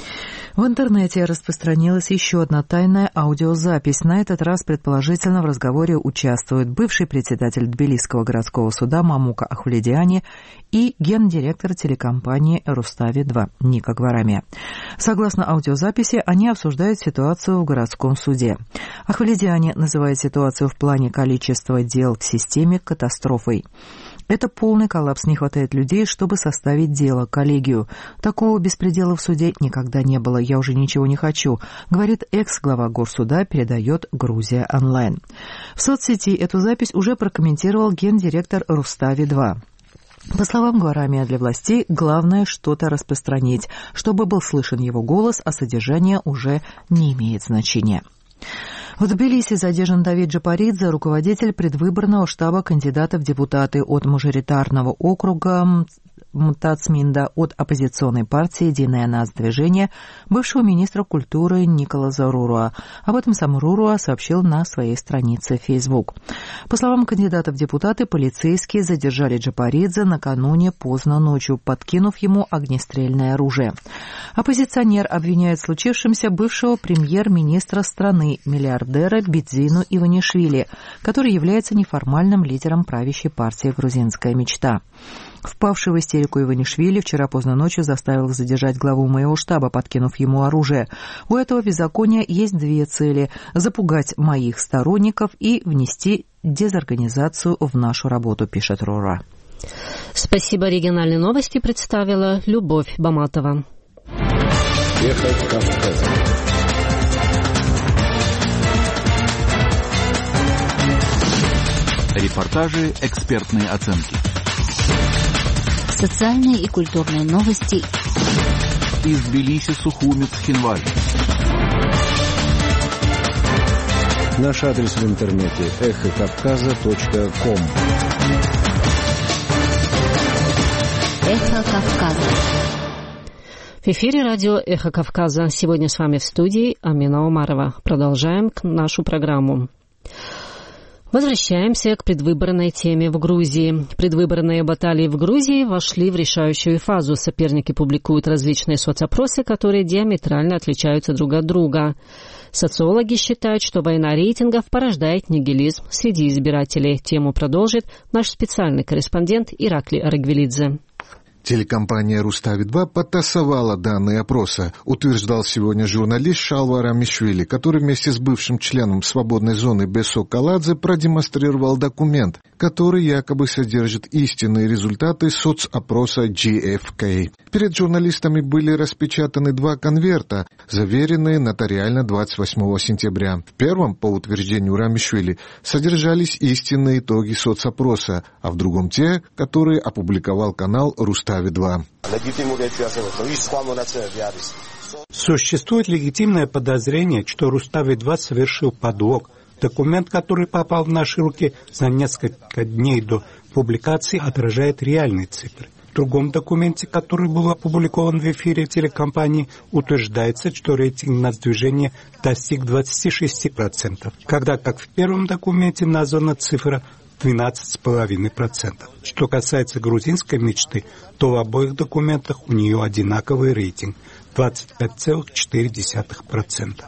В интернете распространилась еще одна тайная аудиозапись. На этот раз, предположительно, в разговоре участвуют бывший председатель Тбилисского городского суда Мамука Ахвледиани и гендиректор телекомпании «Рустави-2» Ника Гварамия. Согласно аудиозаписи, они обсуждают ситуацию в городском суде. Ахвледиани называет ситуацию в плане количества дел в системе катастрофой. Это полный коллапс, не хватает людей, чтобы составить дело, коллегию. Такого беспредела в суде никогда не было, я уже ничего не хочу, говорит экс-глава горсуда, передает Грузия онлайн. В соцсети эту запись уже прокомментировал гендиректор Рустави-2. По словам Гварамия, для властей главное что-то распространить, чтобы был слышен его голос, а содержание уже не имеет значения. В Тбилиси задержан Давид Джапаридзе, руководитель предвыборного штаба кандидата в депутаты от мажоритарного округа Мтацминда от оппозиционной партии «Единое нацдвижение» бывшего министра культуры Николаса Руруа. Об этом сам Руруа сообщил на своей странице в Facebook. По словам кандидата в депутаты, полицейские задержали Джапаридзе накануне поздно ночью, подкинув ему огнестрельное оружие. Оппозиционер обвиняет в случившемся бывшего премьер-министра страны, миллиардера Бидзину Иванишвили, который является неформальным лидером правящей партии «Грузинская мечта». Впавший в истерику Иванишвили вчера поздно ночью заставил задержать главу моего штаба, подкинув ему оружие. У этого беззакония есть две цели – запугать моих сторонников и внести дезорганизацию в нашу работу, пишет Рура. Спасибо. Региональные новости представила Любовь Баматова. Эхо Кавказа. Репортажи, экспертные оценки. Социальные и культурные новости из Тбилиси, Сухуми, Цхинвали. Наш адрес в интернете – эхокавказа.ком. Эхо Кавказа. В эфире радио «Эхо Кавказа». Сегодня с вами в студии Амина Умарова. Продолжаем нашу программу. Возвращаемся к предвыборной теме в Грузии. Предвыборные баталии в Грузии вошли в решающую фазу. Соперники публикуют различные соцопросы, которые диаметрально отличаются друг от друга. Социологи считают, что война рейтингов порождает нигилизм среди избирателей. Тему продолжит наш специальный корреспондент Иракли Арагвелидзе. Телекомпания «Рустави-2» подтасовала данные опроса, утверждал сегодня журналист Шалвар Амишвили, который вместе с бывшим членом свободной зоны Бесо Каладзе продемонстрировал документ, который якобы содержит истинные результаты соцопроса GFK. Перед журналистами были распечатаны 2 конверта, заверенные нотариально 28 сентября. В первом, по утверждению Рамишвили, содержались истинные итоги соцопроса, а в другом те, которые опубликовал канал «Рустави-2». Существует легитимное подозрение, что Рустави-2 совершил подлог. Документ, который попал в наши руки за несколько дней до публикации, отражает реальные цифры. В другом документе, который был опубликован в эфире телекомпании, утверждается, что рейтинг нацдвижения достиг 26%, когда как в первом документе названа цифра 12,5%. Что касается грузинской мечты, то в обоих документах у нее одинаковый рейтинг – 25,4%.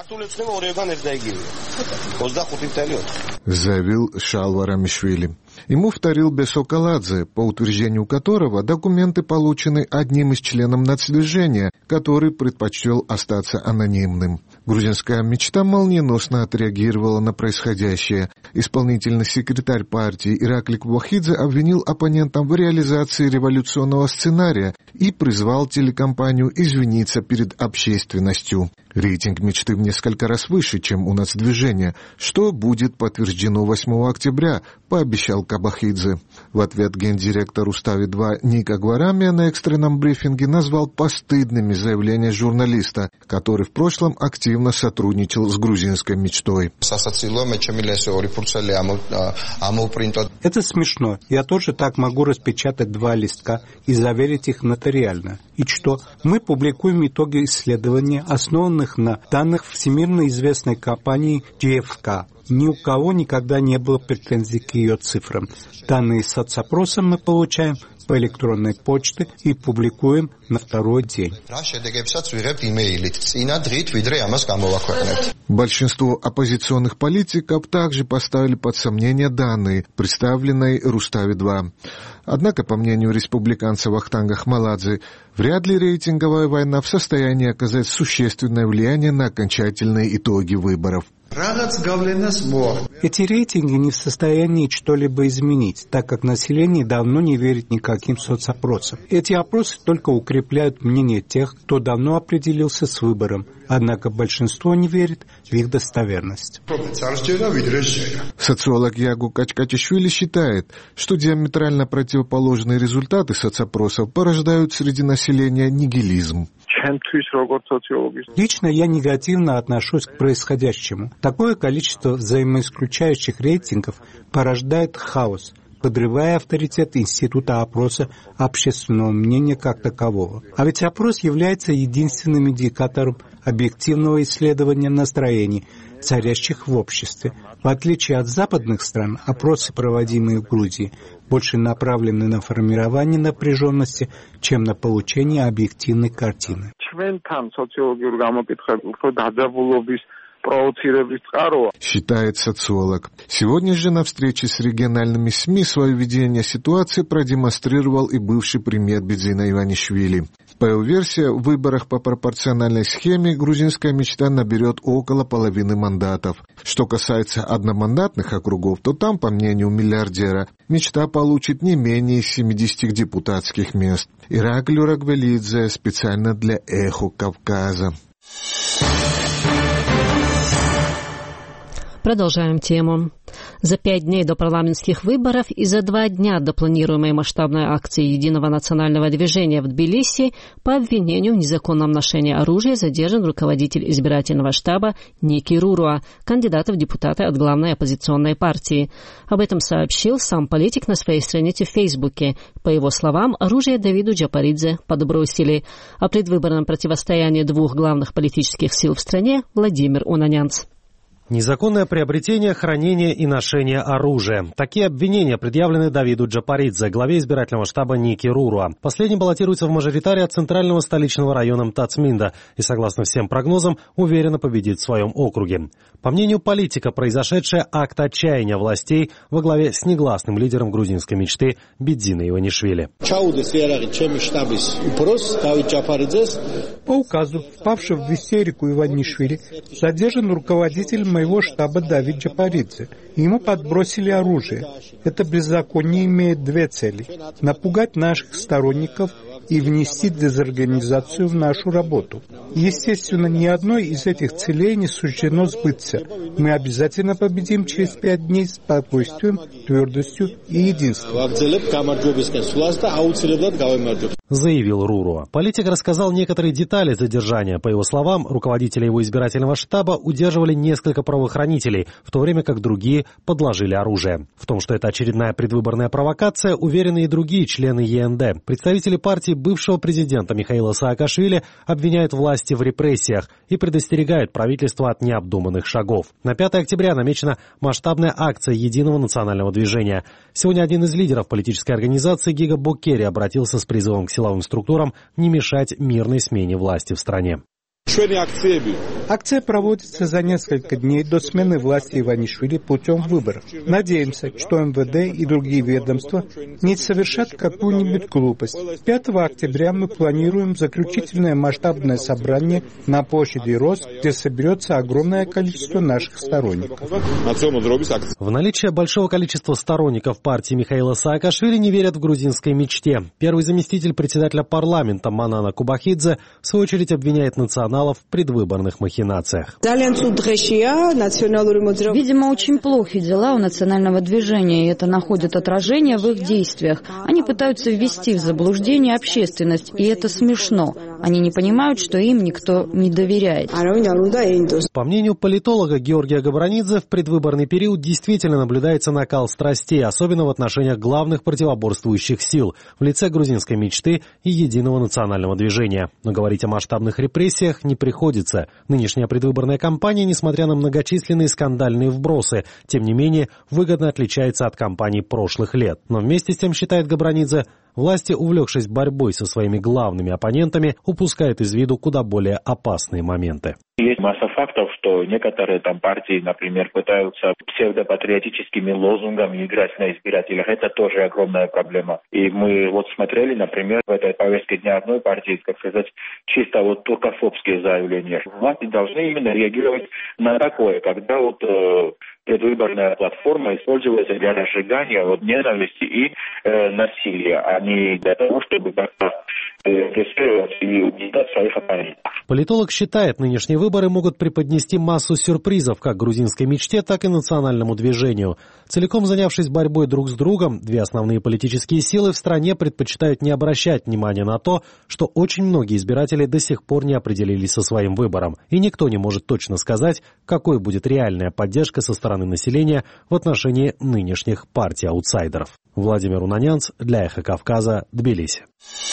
Заявил Шалвар Амишвили. Ему вторил Бесо Каладзе, по утверждению которого документы получены одним из членов нацдвижения, который предпочел остаться анонимным. Грузинская мечта молниеносно отреагировала на происходящее. Исполнительный секретарь партии Иракли Квахидзе обвинил оппонентов в реализации революционного сценария и призвал телекомпанию извиниться перед общественностью. Рейтинг мечты в несколько раз выше, чем у нацдвижения, что будет подтверждено 8 октября, пообещал Кабахидзе. В ответ гендиректор Рустави-2 Ника Гварамия на экстренном брифинге назвал постыдными заявления журналиста, который в прошлом активно сотрудничал с грузинской мечтой. Это смешно. Я тоже так могу распечатать 2 листка и заверить их нотариально. И что? Мы публикуем итоги исследования, основанных на данных всемирно известной компании GFK. Ни у кого никогда не было претензий к ее цифрам. Данные соцопроса мы получаем по электронной почте и публикуем на 2-й день. Большинство оппозиционных политиков также поставили под сомнение данные, представленные Рустави-2. Однако, по мнению республиканца Вахтанга Хмаладзе, вряд ли рейтинговая война в состоянии оказать существенное влияние на окончательные итоги выборов. Эти рейтинги не в состоянии что-либо изменить, так как население давно не верит никаким соцопросам. Эти опросы только укрепляют мнение тех, кто давно определился с выбором, однако большинство не верит в их достоверность. Социолог Ягу Качкачишвили считает, что диаметрально противоположные результаты соцопросов порождают среди населения нигилизм. Лично я негативно отношусь к происходящему. Такое количество взаимоисключающих рейтингов порождает хаос, подрывая авторитет института опроса общественного мнения как такового. А ведь опрос является единственным индикатором объективного исследования настроений, царящих в обществе. В отличие от западных стран, опросы, проводимые в Грузии, больше направлены на формирование напряженности, чем на получение объективной картины. Считает социолог. Сегодня же на встрече с региональными СМИ свое видение ситуации продемонстрировал и бывший премьер Бидзина Иванишвили. По его версии, в выборах по пропорциональной схеме грузинская мечта наберет около половины мандатов. Что касается одномандатных округов, то там, по мнению миллиардера, мечта получит не менее 70 депутатских мест. Иракли Арагвелидзе специально для «Эхо Кавказа». Продолжаем тему. За 5 дней до парламентских выборов и за 2 дня до планируемой масштабной акции Единого национального движения в Тбилиси по обвинению в незаконном ношении оружия задержан руководитель избирательного штаба Ники Руруа, кандидат в депутаты от главной оппозиционной партии. Об этом сообщил сам политик на своей странице в Фейсбуке. По его словам, оружие Давиду Джапаридзе подбросили. О предвыборном противостоянии двух главных политических сил в стране Владимир Унанянц. Незаконное приобретение, хранение и ношение оружия. Такие обвинения предъявлены Давиду Джапаридзе, главе избирательного штаба Ники Руруа. Последний баллотируется в мажоритаре от центрального столичного района Мтацминда и, согласно всем прогнозам, уверенно победит в своем округе. По мнению политика, произошедшее акт отчаяния властей во главе с негласным лидером грузинской мечты Бидзиной Иванишвили. По указу впавшего в истерику Иванишвили задержан руководитель моего штаба Давид Джапаридзе. Ему подбросили оружие. Это беззаконие имеет 2 цели: напугать наших сторонников и внести дезорганизацию в нашу работу. Естественно, ни одной из этих целей не суждено сбыться. Мы обязательно победим через 5 дней с спокойствием, твердостью и единством. Заявил Руруа. Политик рассказал некоторые детали задержания. По его словам, руководителя его избирательного штаба удерживали несколько правоохранителей, в то время как другие подложили оружие. В том, что это очередная предвыборная провокация, уверены и другие члены ЕНД. Представители партии бывшего президента Михаила Саакашвили обвиняют власти в репрессиях и предостерегают правительство от необдуманных шагов. На 5 октября намечена масштабная акция Единого национального движения. Сегодня один из лидеров политической организации Гига Боккери обратился с призывом к силовым структурам не мешать мирной смене власти в стране. Акция проводится за несколько дней до смены власти Иванишвили путем выборов. Надеемся, что МВД и другие ведомства не совершат какую-нибудь глупость. 5 октября мы планируем заключительное масштабное собрание на площади Рос, где соберется огромное количество наших сторонников. В наличие большого количества сторонников партии Михаила Саакашвили не верят в грузинской мечте. Первый заместитель председателя парламента Манана Кубахидзе в свою очередь обвиняет националов в предвыборных махинациях. Видимо, очень плохи дела у национального движения, и это находит отражение в их действиях. Они пытаются ввести в заблуждение общественность, и это смешно. Они не понимают, что им никто не доверяет. По мнению политолога Георгия Габранидзе, в предвыборный период действительно наблюдается накал страстей, особенно в отношениях главных противоборствующих сил в лице грузинской мечты и Единого национального движения. Но говорить о масштабных репрессиях не приходится. Нынешняя предвыборная кампания, несмотря на многочисленные скандальные вбросы, тем не менее выгодно отличается от кампаний прошлых лет. Но вместе с тем, считает Габранидзе, власти, увлекшись борьбой со своими главными оппонентами, упускают из виду куда более опасные моменты. Есть масса фактов, что некоторые там партии, например, пытаются псевдопатриотическими лозунгами играть на избирателях. Это тоже огромная проблема. И мы вот смотрели, например, в этой повестке дня одной партии, как сказать, чисто вот туркофобские заявления. Власти должны именно реагировать на такое, когда вот предвыборная платформа используется для разжигания ненависти и насилия, а не для того, чтобы как-то преследовать и убеждать своих оппонентов. Политолог считает, нынешние выборы могут преподнести массу сюрпризов как грузинской мечте, так и национальному движению. Целиком занявшись борьбой друг с другом, две основные политические силы в стране предпочитают не обращать внимания на то, что очень многие избиратели до сих пор не определились со своим выбором. И никто не может точно сказать, какой будет реальная поддержка со стороны населения в отношении нынешних партий-аутсайдеров. Владимир Унанянц для Эхо Кавказа, Тбилиси.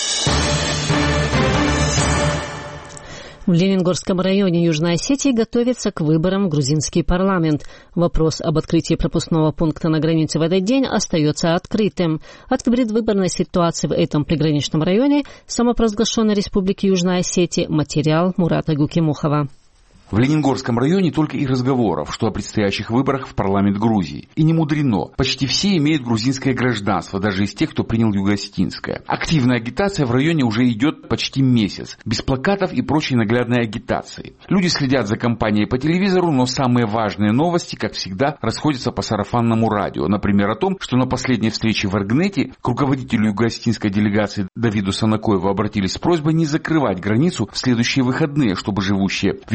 В Лениногорском районе Южной Осетии готовится к выборам в грузинский парламент. Вопрос об открытии пропускного пункта на границе в этот день остается открытым. От предвыборной ситуации в этом приграничном районе самопровозглашенной Республики Южная Осетия материал Мурата Гукимухова. В Лениногорском районе только и разговоров, что о предстоящих выборах в парламент Грузии. И не мудрено. Почти все имеют грузинское гражданство, даже из тех, кто принял юго-осетинское. Активная агитация в районе уже идет почти месяц. Без плакатов и прочей наглядной агитации. Люди следят за кампанией по телевизору, но самые важные новости, как всегда, расходятся по сарафанному радио. Например, о том, что на последней встрече в Эргнете к руководителю юго-осетинской делегации Давиду Санакоеву обратились с просьбой не закрывать границу в следующие выходные, чтобы живущие в Южной Осетии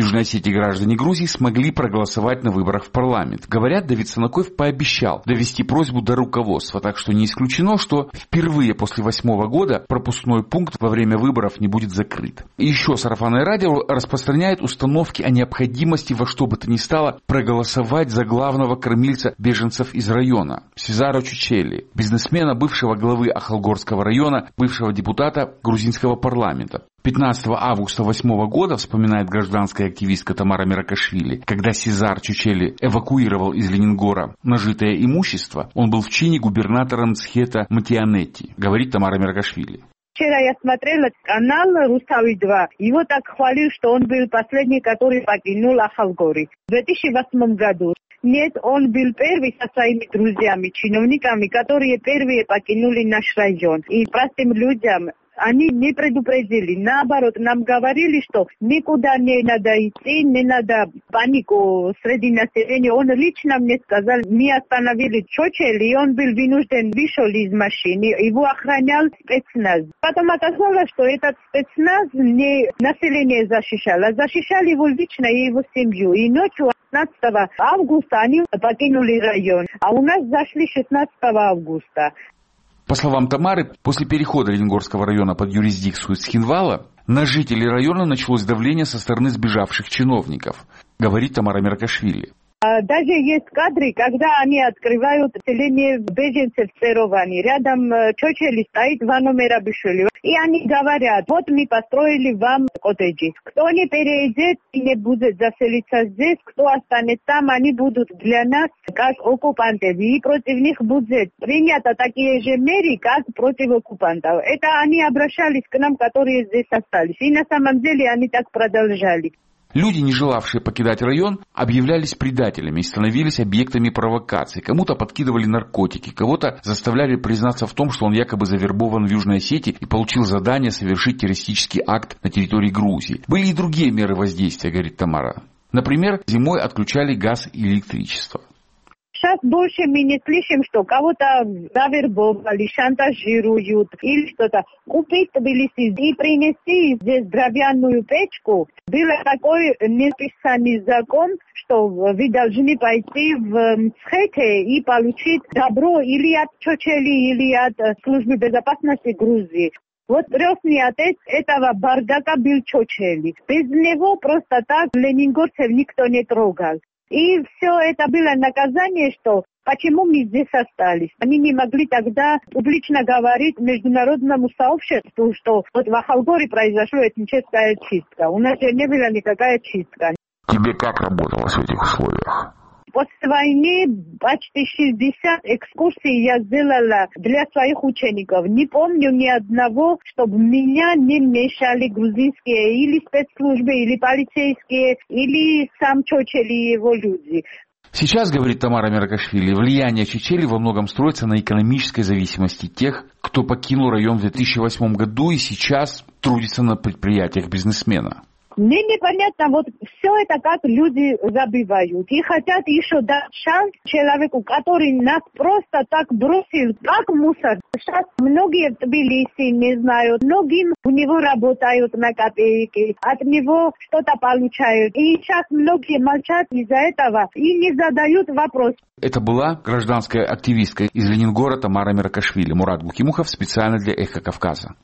эти граждане Грузии смогли проголосовать на выборах в парламент. Говорят, Давид Санакоев пообещал довести просьбу до руководства, так что не исключено, что впервые после 2008 года пропускной пункт во время выборов не будет закрыт. И еще сарафанное радио распространяет установки о необходимости во что бы то ни стало проголосовать за главного кормильца беженцев из района Сезара Чучели, бизнесмена, бывшего главы Ахалгорского района, бывшего депутата грузинского парламента. 15 августа 2008 года, вспоминает гражданская активистка Тамара Меракашвили, когда Сезар Чучели эвакуировал из Ленингора нажитое имущество, он был в чине губернатора Мцхета Матианетти, говорит Тамара Меракашвили. Вчера я смотрела канал «Рустави-2». Его так хвалил, что он был последний, который покинул Ахалгори в 2008 году. Нет, он был первый со своими друзьями, чиновниками, которые первые покинули наш район. И простым людям они не предупредили. Наоборот, нам говорили, что никуда не надо идти, не надо панику среди населения. Он лично мне сказал, мы остановили Чучели, и он был вынужден вышел из машины. Его охранял спецназ. Потом оказалось, что этот спецназ не население защищал, а защищал его лично и его семью. И ночью 15 августа они покинули район, а у нас зашли 16 августа. По словам Тамары, после перехода Ленгорского района под юрисдикцию Цхинвала на жителей района началось давление со стороны сбежавших чиновников, говорит Тамара Меракашвили. Даже есть кадры, когда они открывают селение беженцев в Цероване. Рядом Чучели стоит Вано Мерабишвили. И они говорят, вот мы построили вам коттеджи. Кто не переедет и не будет заселиться здесь, кто останется там, они будут для нас как оккупанты. И против них будет принято такие же меры, как против оккупантов. Это они обращались к нам, которые здесь остались. И на самом деле они так продолжали. Люди, не желавшие покидать район, объявлялись предателями и становились объектами провокаций. Кому-то подкидывали наркотики, кого-то заставляли признаться в том, что он якобы завербован в Южной Осетии и получил задание совершить террористический акт на территории Грузии. Были и другие меры воздействия, говорит Тамара. Например, зимой отключали газ и электричество. Сейчас больше мы не слышим, что кого-то завербовали, шантажируют или что-то. Купить Тбилиси и принести здесь деревянную печку. Был такой неписанный закон, что вы должны пойти в Мцхете и получить добро или от Чучели, или от службы безопасности Грузии. Вот крестный отец этого бардака был Чучели. Без него просто так ленингорцев никто не трогал. И все это было наказание, что почему мы здесь остались. Они не могли тогда публично говорить международному сообществу, что вот в Ахалгоре произошла этническая чистка. У нас же не была никакая чистка. Тебе как работалось в этих условиях? После войны почти 60 экскурсий я сделала для своих учеников. Не помню ни одного, чтобы меня не мешали грузинские или спецслужбы, или полицейские, или сам Чучели и его люди. Сейчас, говорит Тамара Меракашвили, влияние Чучели во многом строится на экономической зависимости тех, кто покинул район в 2008 году и сейчас трудится на предприятиях бизнесмена. Мне непонятно, вот все это как люди забивают. И хотят еще дать шанс человеку, который нас просто так бросил, как мусор. Сейчас многие в Тбилиси не знают, многим у него работают на копейки, от него что-то получают. И сейчас многие молчат из-за этого и не задают вопрос. Это была гражданская активистка из Ленингора Тамара Меракашвили. Мурат Гукимухов специально для «Эхо Кавказа».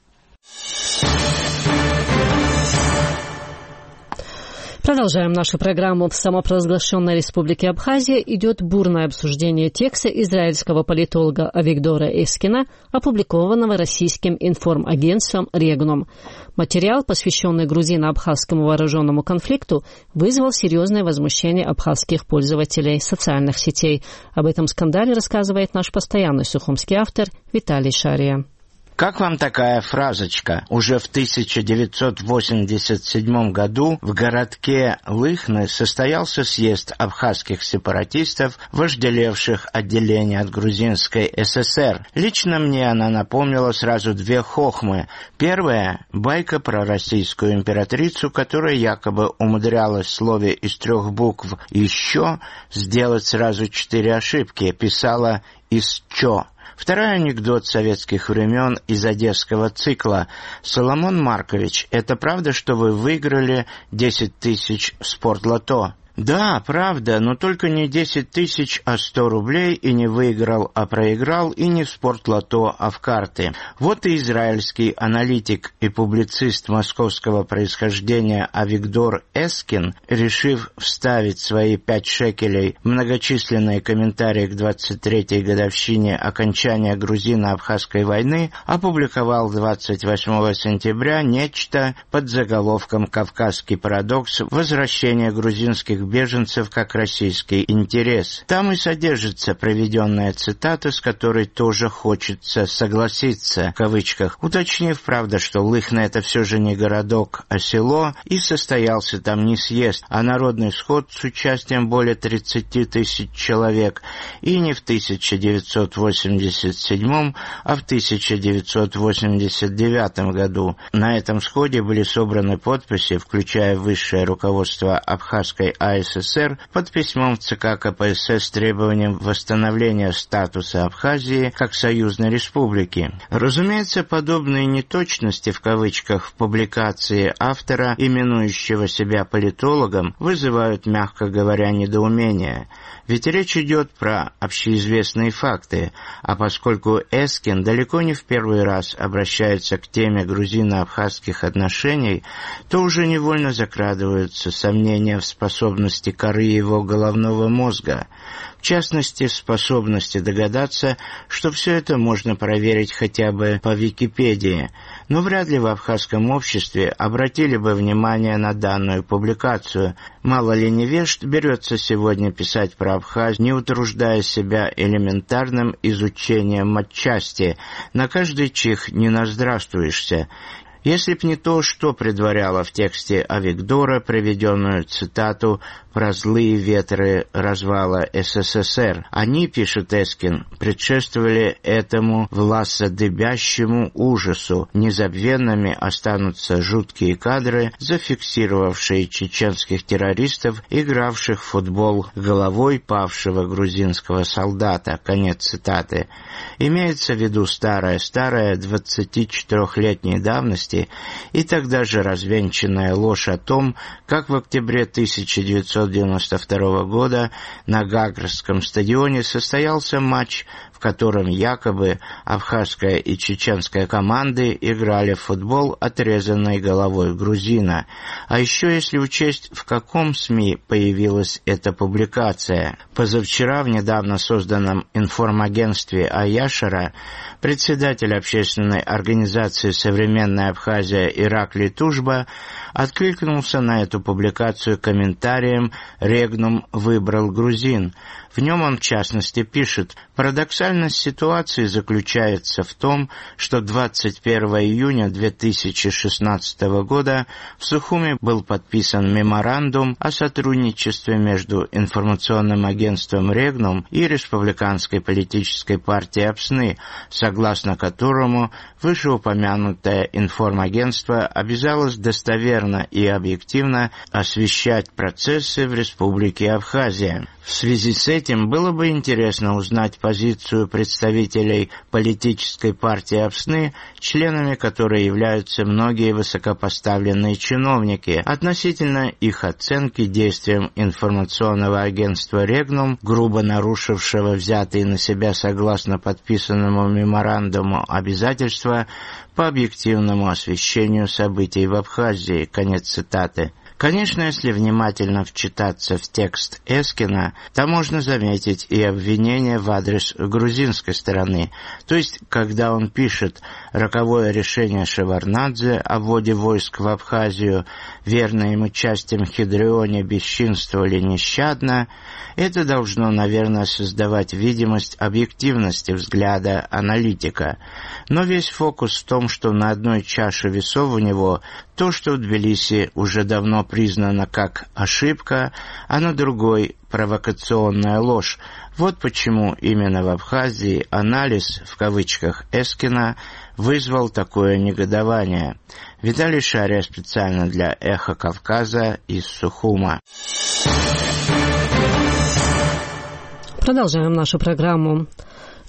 Продолжаем нашу программу. В самопровозглашенной республике Абхазия идет бурное обсуждение текста израильского политолога Авигдора Эскина, опубликованного российским информагентством «Регнум». Материал, посвященный грузино-абхазскому вооруженному конфликту, вызвал серьезное возмущение абхазских пользователей социальных сетей. Об этом скандале рассказывает наш постоянный сухумский автор Виталий Шария. Как вам такая фразочка? Уже в 1987 году в городке Лыхны состоялся съезд абхазских сепаратистов, вожделевших отделение от грузинской ССР. Лично мне она напомнила сразу две хохмы. Первая – байка про российскую императрицу, которая якобы умудрялась в слове из 3 букв «еще» сделать сразу 4 ошибки. Писала «из чё». Второй анекдот советских времен из одесского цикла. Соломон Маркович, это правда, что вы выиграли 10 тысяч в спортлото? Да, правда, но только не 10 тысяч, а 100 рублей, и не выиграл, а проиграл, и не в спортлото, а в карты. Вот и израильский аналитик и публицист московского происхождения Авигдор Эскин, решив вставить свои 5 шекелей в многочисленные комментарии к 23-й годовщине окончания грузино-абхазской войны, опубликовал 28 сентября нечто под заголовком «Кавказский парадокс. Возвращение грузинских беженцев как российский интерес». Там и содержится приведенная цитата, с которой тоже хочется согласиться, в кавычках, уточнив, правда, что Лыхна — это все же не городок, а село, и состоялся там не съезд, а народный сход с участием более 30 тысяч человек, и не в 1987, а в 1989 году. На этом сходе были собраны подписи, включая высшее руководство Абхазской АССР, под письмом в ЦК КПСС с требованием восстановления статуса Абхазии как союзной республики. Разумеется, подобные неточности в кавычках в публикации автора, именующего себя политологом, вызывают, мягко говоря, недоумение. Ведь речь идет про общеизвестные факты, а поскольку Эскин далеко не в первый раз обращается к теме грузино-абхазских отношений, то уже невольно закрадываются сомнения в способности коры его головного мозга, в частности, в способности догадаться, что все это можно проверить хотя бы по Википедии, но вряд ли в абхазском обществе обратили бы внимание на данную публикацию. Мало ли невежд берется сегодня писать про Абхазию, не утруждая себя элементарным изучением матчасти, на каждый чих не наздравствуешься. Если б не то, что предваряло в тексте Авигдора приведенную цитату про злые ветры развала СССР. Они, пишет Эскин, предшествовали этому власодыбящему ужасу. Незабвенными останутся жуткие кадры, зафиксировавшие чеченских террористов, игравших в футбол головой павшего грузинского солдата. Конец цитаты. Имеется в виду старая 24-летней давности и тогда же развенчанная ложь о том, как в октябре 1992 года на Гагрском стадионе состоялся матч, в котором якобы абхазская и чеченская команды играли в футбол отрезанной головой грузина. А еще если учесть, в каком СМИ появилась эта публикация. Позавчера в недавно созданном информагентстве Аяшера председатель общественной организации «Современная Абхазия» Ираклий Тужба откликнулся на эту публикацию комментарием «Регнум выбрал грузин». В нем он, в частности, пишет: «Парадоксальность ситуации заключается в том, что 21 июня 2016 года в Сухуми был подписан меморандум о сотрудничестве между информационным агентством «Регнум» и Республиканской политической партией Апсны, согласно которому вышеупомянутое информагентство обязалось достоверно и объективно освещать процессы в Республике Абхазия». В связи с этим было бы интересно узнать позицию представителей политической партии Апсны, членами которой являются многие высокопоставленные чиновники, относительно их оценки действиям информационного агентства «Регнум», грубо нарушившего взятые на себя согласно подписанному меморандуму обязательства по объективному освещению событий в Абхазии. Конец цитаты. Конечно, если внимательно вчитаться в текст Эскина, то можно заметить и обвинения в адрес грузинской стороны. То есть, когда он пишет «роковое решение Шеварднадзе о вводе войск в Абхазию, верно ему частям Хидрионе бесчинствовали нещадно», это должно, наверное, создавать видимость объективности взгляда аналитика. Но весь фокус в том, что на одной чаше весов у него то, что в Тбилиси уже давно признано как ошибка, а на другой – провокационная ложь. Вот почему именно в Абхазии анализ, в кавычках, Эскина вызвал такое негодование. Виталий Шария специально для «Эхо Кавказа» из Сухума. Продолжаем нашу программу.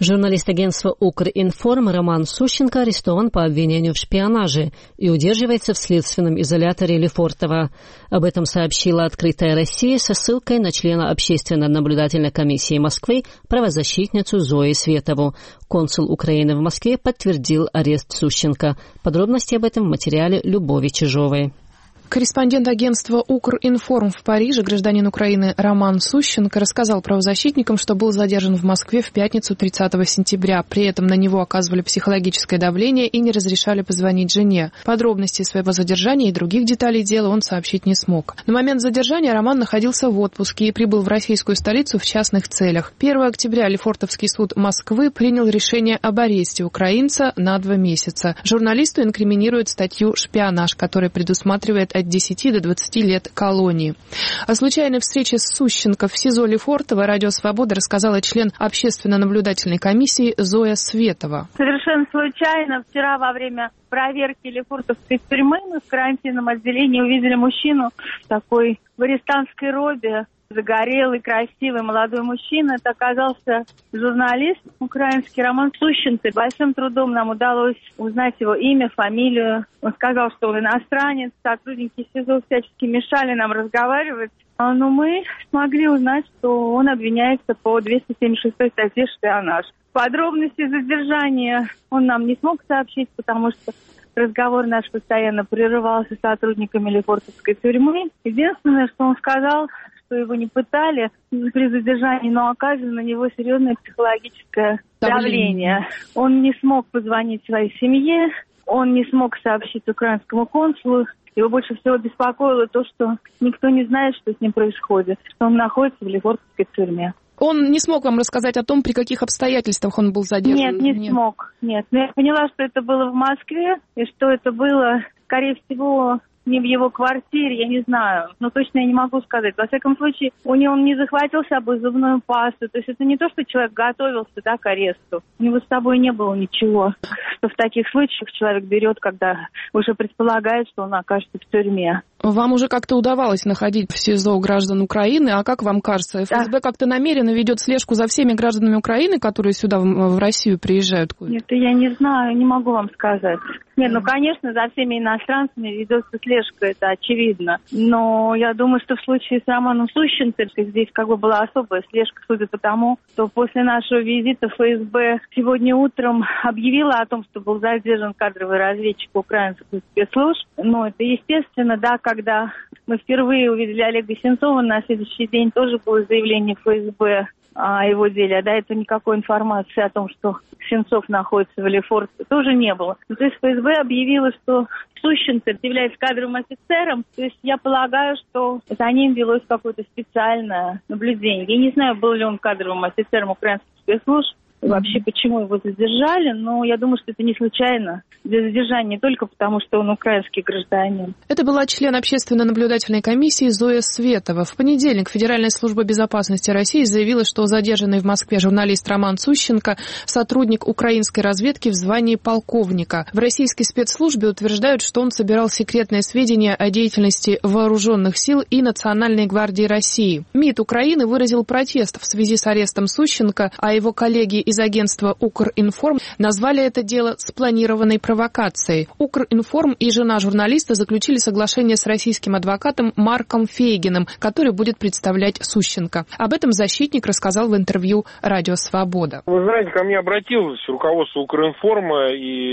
Журналист агентства «Укринформ» Роман Сущенко арестован по обвинению в шпионаже и удерживается в следственном изоляторе Лефортово. Об этом сообщила «Открытая Россия» со ссылкой на члена Общественно-наблюдательной комиссии Москвы правозащитницу Зою Светову. Консул Украины в Москве подтвердил арест Сущенко. Подробности об этом в материале Любови Чижовой. Корреспондент агентства «Укринформ» в Париже, гражданин Украины Роман Сущенко, рассказал правозащитникам, что был задержан в Москве в пятницу 30 сентября. При этом на него оказывали психологическое давление и не разрешали позвонить жене. Подробности своего задержания и других деталей дела он сообщить не смог. На момент задержания Роман находился в отпуске и прибыл в российскую столицу в частных целях. 1 октября Лефортовский суд Москвы принял решение об аресте украинца на 2 месяца. Журналисту инкриминируют статью «Шпионаж», которая предусматривает от 10 до 20 лет колонии. О случайной встрече с Сущенко в СИЗО Лефортово Радио Свобода рассказала член общественно-наблюдательной комиссии Зоя Светова. Совершенно случайно вчера во время проверки Лефортовской тюрьмы мы в карантинном отделении увидели мужчину в такой в арестантской робе. Загорелый, красивый, молодой мужчина. Это оказался журналист украинский Роман Сущенко. Большим трудом нам удалось узнать его имя, фамилию. Он сказал, что он иностранец. Сотрудники СИЗО всячески мешали нам разговаривать. Но мы смогли узнать, что он обвиняется по 276 статье «Шпионаж». Подробности задержания он нам не смог сообщить, потому что разговор наш постоянно прерывался сотрудниками Лефортовской тюрьмы. Единственное, что он сказал, что его не пытали при задержании, но оказано на него серьезное психологическое давление. Он не смог позвонить своей семье, он не смог сообщить украинскому консулу. Его больше всего беспокоило то, что никто не знает, что с ним происходит, что он находится в Лефортовской тюрьме. Он не смог вам рассказать о том, при каких обстоятельствах он был задержан? Нет, не смог. Нет. Но я поняла, что это было в Москве, и что это было, скорее всего, не в его квартире, я не знаю. Но точно я не могу сказать. Во всяком случае, он не захватил с собой зубную пасту. То есть это не то, что человек готовился, к аресту. У него с собой не было ничего. Что в таких случаях человек берет, когда уже предполагает, что он окажется в тюрьме. Вам уже как-то удавалось находить в СИЗО граждан Украины, а как вам кажется, ФСБ как-то намеренно ведет слежку за всеми гражданами Украины, которые сюда в Россию приезжают? Нет, я не знаю, не могу вам сказать. Нет, конечно, за всеми иностранцами ведется слежка, это очевидно. Но я думаю, что в случае с Романом Сущенко здесь была особая слежка, судя по тому, что после нашего визита ФСБ сегодня утром объявила о том, что был задержан кадровый разведчик украинских спецслужб. Но это естественно, когда мы впервые увидели Олега Сенцова, на следующий день тоже было заявление ФСБ о его деле. А до этого никакой информации о том, что Сенцов находится в Лефортово, тоже не было. То есть ФСБ объявила, что Сущенко является кадровым офицером. То есть я полагаю, что за ним велось какое-то специальное наблюдение. Я не знаю, был ли он кадровым офицером украинских спецслужб, вообще, почему его задержали, но я думаю, что это не случайно. Задержание не только потому, что он украинский гражданин. Это была член общественно-наблюдательной комиссии Зоя Светова. В понедельник Федеральная служба безопасности России заявила, что задержанный в Москве журналист Роман Сущенко – сотрудник украинской разведки в звании полковника. В российской спецслужбе утверждают, что он собирал секретные сведения о деятельности вооруженных сил и Национальной гвардии России. МИД Украины выразил протест в связи с арестом Сущенко, а его коллеги из агентства «Укринформ» назвали это дело спланированной провокацией. «Укринформ» и жена журналиста заключили соглашение с российским адвокатом Марком Фейгиным, который будет представлять Сущенко. Об этом защитник рассказал в интервью «Радио Свобода». Вы знаете, ко мне обратилось руководство «Укринформа»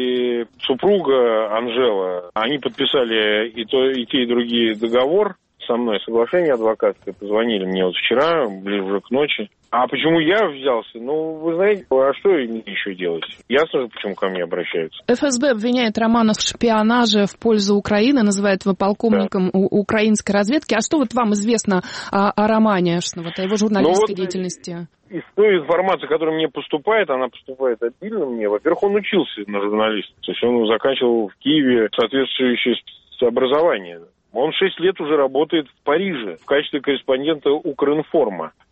и супруга Анжела. Они подписали и те, и другие договор со мной, соглашение адвокатское. Позвонили мне вчера, ближе уже к ночи. А почему я взялся? Вы знаете, а что мне еще делать? Ясно же, почему ко мне обращаются. ФСБ обвиняет Романа в шпионаже в пользу Украины, называет его полковником украинской разведки. А что вам известно о Романе, о его журналистской деятельности? Из той информации, которая мне поступает, она поступает обильно мне. Во-первых, он учился на журналиста. То есть он заканчивал в Киеве соответствующее образование. Он 6 лет уже работает в Париже в качестве корреспондента Укринформа.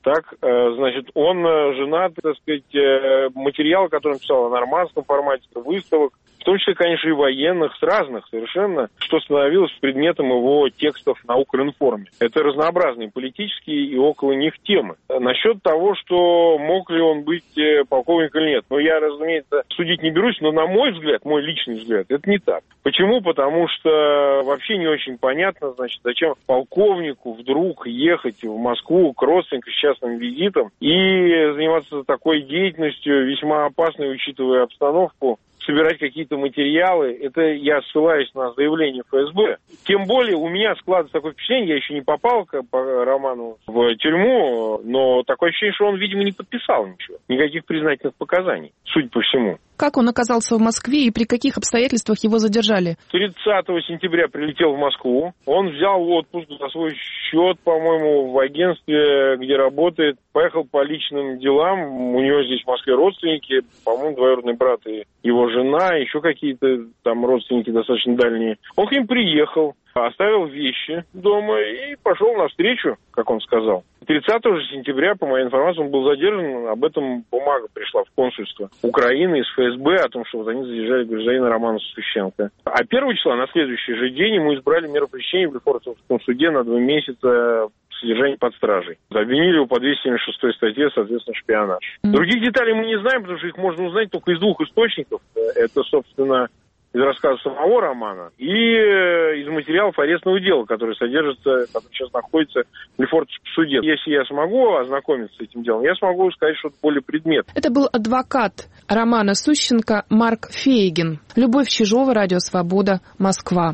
Так, значит, он женат, так сказать, материал, который он писал о нормандском формате, выставок, в том числе, конечно, и военных, с разных совершенно, что становилось предметом его текстов на Укринформе. Это разнообразные политические и около них темы. Насчет того, что мог ли он быть полковником или нет, я, разумеется, судить не берусь, но, на мой взгляд, мой личный взгляд, это не так. Почему? Потому что вообще не очень понятно, значит, зачем полковнику вдруг ехать в Москву к родственникам с частным визитом и заниматься такой деятельностью, весьма опасной, учитывая обстановку, собирать какие-то материалы. Это я ссылаюсь на заявление ФСБ. Тем более у меня складывается такое впечатление, я еще не попал по Роману в тюрьму, но такое ощущение, что он, видимо, не подписал ничего. Никаких признательных показаний, судя по всему. Как он оказался в Москве и при каких обстоятельствах его задержали? 30 сентября прилетел в Москву. Он взял отпуск за свой счет, по-моему, в агентстве, где работает. Поехал по личным делам. У него здесь в Москве родственники, по-моему, двоюродный брат и его жена, еще какие-то там родственники достаточно дальние. Он к ним приехал, оставил вещи дома и пошел навстречу, как он сказал. 30 сентября, по моей информации, он был задержан. Об этом бумага пришла в консульство Украины из ФСБ о том, что вот они задержали гражданина Романа Сущенко. А 1 числа, на следующий же день, ему избрали меру пресечения в Лефортовском суде на 2 месяца содержания под стражей. Обвинили его по 276 статье, соответственно, шпионаж. Других деталей мы не знаем, потому что их можно узнать только из 2 источников. Это, собственно, из рассказа самого Романа и из материалов арестного дела, который содержится, который сейчас находится в Лефортовском суде. Если я смогу ознакомиться с этим делом, я смогу сказать что-то более предметное. Это был адвокат Романа Сущенко Марк Фейгин. Любовь Чижова, Радио Свобода, Москва.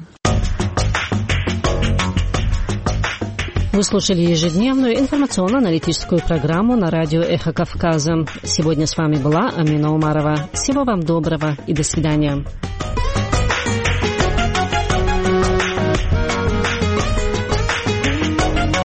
Вы слушали ежедневную информационно-аналитическую программу на радио «Эхо Кавказа». Сегодня с вами была Амина Умарова. Всего вам доброго и до свидания.